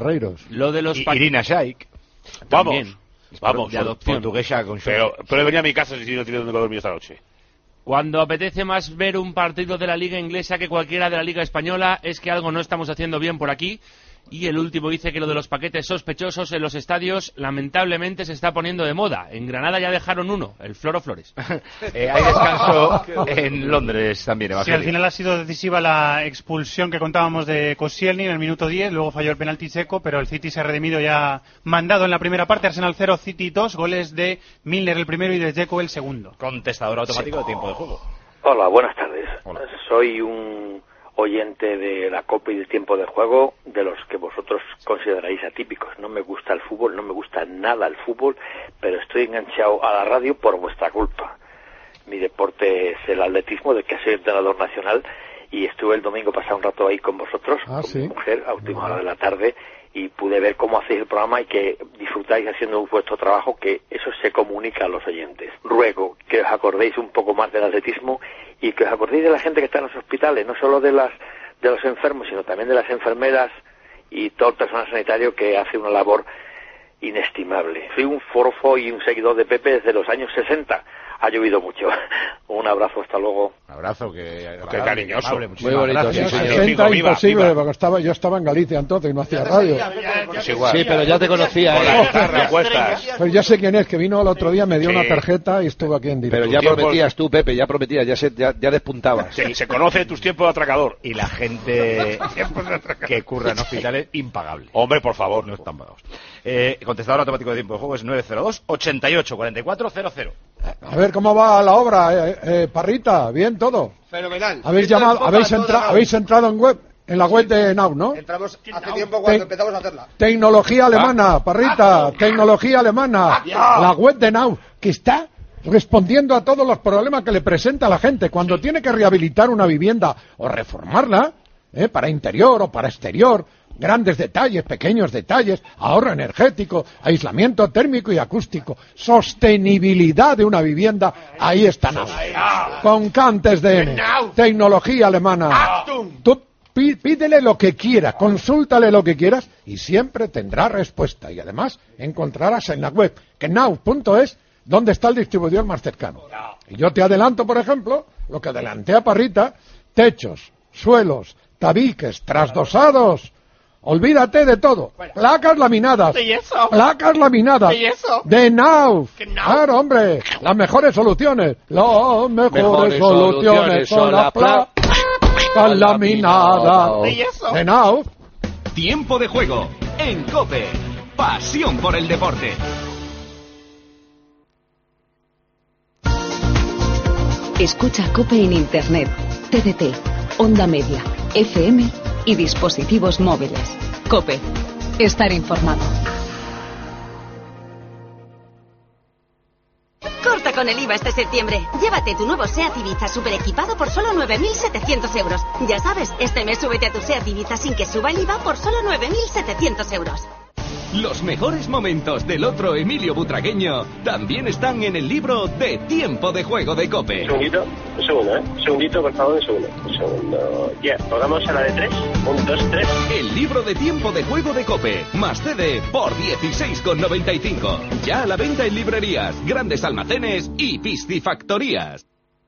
Lo de los Irina Shayk. Vamos, de adopción. Portuguesa con pero venía a mi casa si no tiene donde dormir esta noche. Cuando apetece más ver un partido de la Liga Inglesa que cualquiera de la Liga Española, es que algo no estamos haciendo bien por aquí. Y el último dice que lo de los paquetes sospechosos en los estadios lamentablemente se está poniendo de moda. En Granada ya dejaron uno, el Floro Flores. Hay descanso en Londres también. Sí, al final ha sido decisiva la expulsión que contábamos de Koscielny en el minuto 10, luego falló el penalti seco, pero el City se ha redimido ya mandado en la primera parte. Arsenal 0, City 2, goles de Milner el primero y de Dzeko el segundo. Contestador automático de tiempo de juego. Hola, buenas tardes. Hola. Soy un oyente de la Copa y del tiempo de juego, de los que vosotros consideráis atípicos. No me gusta el fútbol, no me gusta nada el fútbol, pero estoy enganchado a la radio por vuestra culpa. Mi deporte es el atletismo, del que soy entrenador nacional, y estuve el domingo pasado un rato ahí con vosotros, con mi mujer, a última hora de la tarde, y pude ver cómo hacéis el programa y que disfrutáis haciendo vuestro trabajo, que eso se comunica a los oyentes. Ruego que os acordéis un poco más del atletismo y que os acordéis de la gente que está en los hospitales, no solo de los enfermos, sino también de las enfermeras y todo el personal sanitario que hace una labor inestimable. Soy un forofo y un seguidor de Pepe desde los años 60. Ha llovido mucho. Un abrazo, hasta luego. Un abrazo, que cariñoso. Muy bonito. Sí, 60 imposible, porque yo estaba en Galicia entonces y no hacía radio. Sí, pero ya te conocía. Pues ya sé quién es, que vino el otro día, me dio una tarjeta y estuvo aquí en directo. Pero ya prometías tú, Pepe, ya prometías, ya despuntabas. Se conoce de tus tiempos de atracador. Y la gente que curra en hospitales, impagable. Hombre, por favor. No están pagados. Contestador automático de tiempo de juego es 902 88 44 00. A ver cómo va la obra, Parrita, bien todo. Fenomenal. Habéis entrado en la web de Now, ¿no? Entramos hace tiempo cuando empezamos a hacerla. Tecnología alemana, Parrita, tecnología alemana. La web de Now, que está respondiendo a todos los problemas que le presenta la gente cuando tiene que rehabilitar una vivienda o reformarla, para interior o para exterior. Grandes detalles, pequeños detalles, ahorro energético, aislamiento térmico y acústico, sostenibilidad de una vivienda, ahí está Now. Con Cantes de tecnología alemana. Tú pídele lo que quiera, consúltale lo que quieras y siempre tendrá respuesta. Y además encontrarás en la web que now.es donde está el distribuidor más cercano. Y yo te adelanto, por ejemplo, lo que adelanté a Parrita: techos, suelos, tabiques, trasdosados. Olvídate de todo. Placas laminadas. Placas laminadas. De Now. Claro, hombre. Las mejores soluciones. Las mejores soluciones son las placas laminadas. De Now. Tiempo de juego en COPE. Pasión por el deporte. Escucha COPE en Internet, TDT, Onda Media, FM y dispositivos móviles. COPE. Estar informado. Corta con el IVA este septiembre. Llévate tu nuevo SEAT Ibiza super equipado por solo 9.700 euros. Ya sabes, este mes súbete a tu SEAT Ibiza sin que suba el IVA por solo 9.700 euros. Los mejores momentos del otro Emilio Butragueño también están en el libro de Tiempo de Juego de COPE. Un segundito, por favor, un segundo. Ya, pongamos a la de 3. 1, 2, 3. El libro de Tiempo de Juego de COPE, más CD, por 16,95. Ya a la venta en librerías, grandes almacenes y piscifactorías.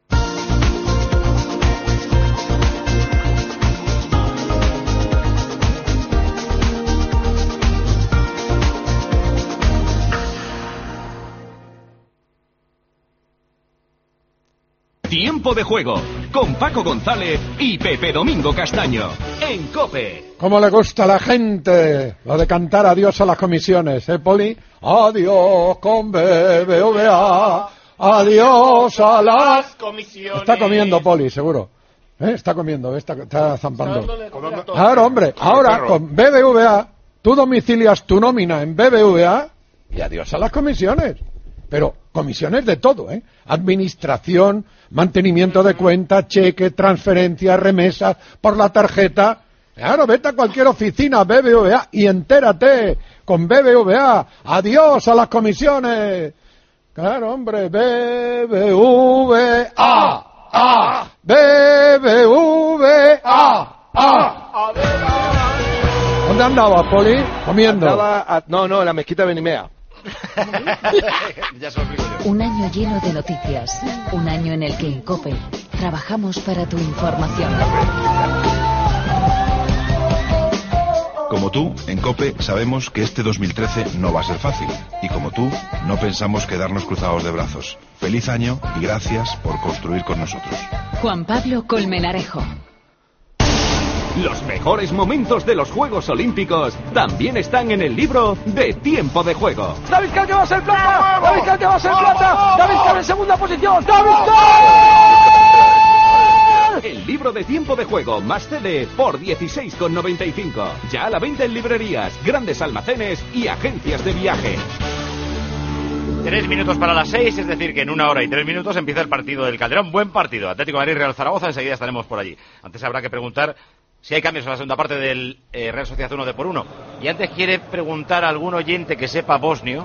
Tiempo de Juego, con Paco González y Pepe Domingo Castaño, en COPE. ¿Cómo le gusta a la gente lo de cantar adiós a las comisiones, Poli? Adiós con BBVA, adiós a las comisiones. Está comiendo, Poli, seguro. Está comiendo, está zampando. Ahora, hombre, ahora con BBVA, tú domicilias tu nómina en BBVA y adiós a las comisiones. Pero comisiones de todo, administración, mantenimiento de cuenta, cheque, transferencia, remesas por la tarjeta. Claro, vete a cualquier oficina BBVA y entérate con BBVA. Adiós a las comisiones. Claro, hombre, BBVA. BBVA. ¿Dónde andabas, Poli? Comiendo. No, en la mezquita de Benimea. Un año lleno de noticias, un año en el que en COPE trabajamos para tu información. Como tú, en COPE sabemos que este 2013 no va a ser fácil. Y como tú, no pensamos quedarnos cruzados de brazos. Feliz año y gracias por construir con nosotros. Juan Pablo Colmenarejo. Los mejores momentos de los Juegos Olímpicos también están en el libro de Tiempo de Juego. David Cal que va a ser plata, David Cal que va a ser plata, David Cal en segunda posición, David Cal. El libro de Tiempo de Juego más CD por 16,95. Ya a la venta en librerías, grandes almacenes y agencias de viaje. 3 minutos para las 6, es decir que en 1 hora y 3 minutos empieza el partido del Calderón. Buen partido, Atlético de Madrid, Real Zaragoza, enseguida estaremos por allí. Antes habrá que preguntar si hay cambios en la segunda parte del Real Sociedad 1 de por 1. Y antes quiere preguntar a algún oyente que sepa bosnio,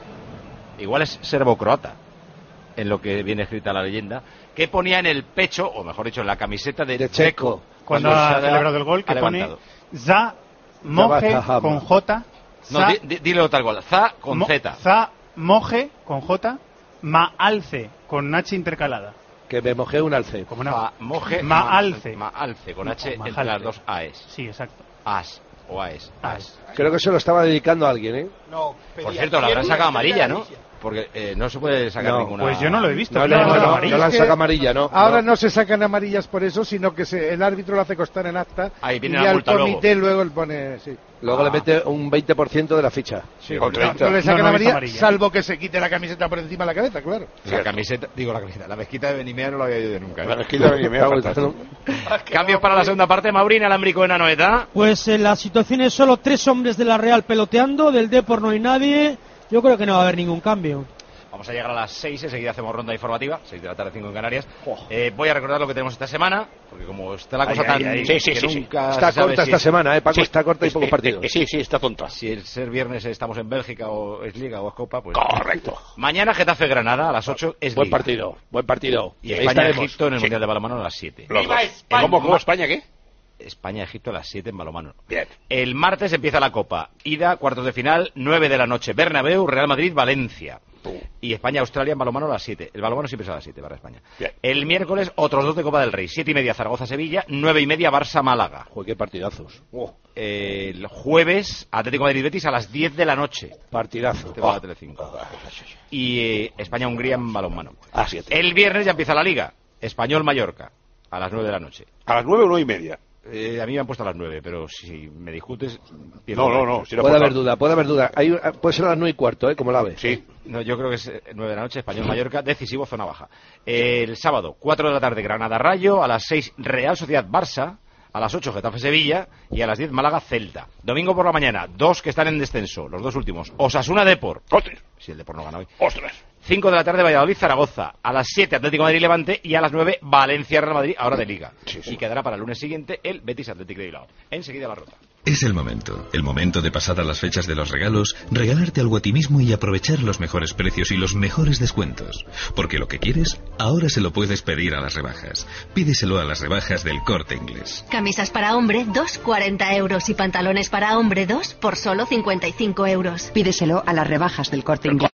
igual es serbo-croata, en lo que viene escrita la leyenda, que ponía en el pecho, o mejor dicho, en la camiseta de Dzeko cuando ha celebrado el gol, que pone Za Moje con J. No, dilo tal cual, Za con Z. Za Moje con J, Maalce con H intercalada. Que me mojé un alce. Como no. Moje, Maalce. Maalce, con H entre las dos AES. Sí, exacto. As o AES. Creo que se lo estaba dedicando a alguien, ¿eh? No. Por cierto, la habrán sacado amarilla, ¿no? Porque no se puede sacar ninguna. Pues yo no lo he visto. No la saca amarilla, ¿no. Ahora no se sacan amarillas por eso, sino que el árbitro lo hace constar en acta. Ahí viene y la al multa comité luego le pone. Sí. Luego le mete un 20% de la ficha. Sí, no le sacan amarilla, salvo que se quite la camiseta por encima de la cabeza, claro. La camiseta, la mezquita de Benimea no la había ido nunca. La mezquita de Benimea, Cambios para la segunda parte, Maurina, Alámbrico en Anoeta. Pues en la situación es solo 3 hombres de la Real peloteando, del Depor no hay nadie. Yo creo que no va a haber ningún cambio. Vamos a llegar a las 6, enseguida hacemos ronda informativa, 6 de la tarde, 5 en Canarias. Voy a recordar lo que tenemos esta semana, porque como está la cosa tan... nunca está corta esta semana, Paco, está corta y pocos partidos. Sí, está tonta. Si el ser viernes estamos en Bélgica o es Liga o es Copa, pues... Correcto. Mañana Getafe-Granada a las 8 es Buen Liga. Buen partido. Y España-Egipto en el Mundial de Balonmano a las 7. ¿Cómo España qué? España-Egipto a las 7 en balonmano. Bien. El martes empieza la Copa. Ida, cuartos de final, 9 de la noche. Bernabéu, Real Madrid, Valencia. Y España-Australia en balonmano a las 7. El balonmano siempre es a las 7 para España. Bien. El miércoles, otros 2 de Copa del Rey. 7:30 Zaragoza-Sevilla, 9:30 Barça-Málaga. Joder, qué partidazos. El jueves, Atlético Madrid-Betis a las 10 de la noche. Partidazo. Y España-Hungría en balonmano. A 7. El viernes ya empieza la Liga. Español-Mallorca a las 9 de la noche. ¿A las 9 o 9:30? A mí me han puesto a las 9, pero si me discutes... No. Si puede haber duda. Puede ser a las 9:15, como la ves. Sí. No, yo creo que es 9 de la noche, Español-Mallorca, decisivo, zona baja. El sábado, 4 de la tarde, Granada-Rayo, a las 6, Real Sociedad-Barça, a las 8, Getafe-Sevilla, y a las 10, Málaga-Celta. Domingo por la mañana, 2 que están en descenso, los 2 últimos. Osasuna-Depor. ¡Ostras! Si el Depor no gana hoy. ¡Ostras! 5 de la tarde Valladolid-Zaragoza, a las 7 Atlético Madrid-Levante y a las 9 Valencia-Real Madrid, ahora de Liga. Y quedará para el lunes siguiente el Betis-Atlético de Bilbao. Enseguida la Rota. Es el momento de pasadas las fechas de los regalos, regalarte algo a ti mismo y aprovechar los mejores precios y los mejores descuentos. Porque lo que quieres, ahora se lo puedes pedir a las rebajas. Pídeselo a las rebajas del Corte Inglés. Camisas para hombre, 2, 40 euros. Y pantalones para hombre, 2, por solo 55 euros. Pídeselo a las rebajas del Corte Inglés.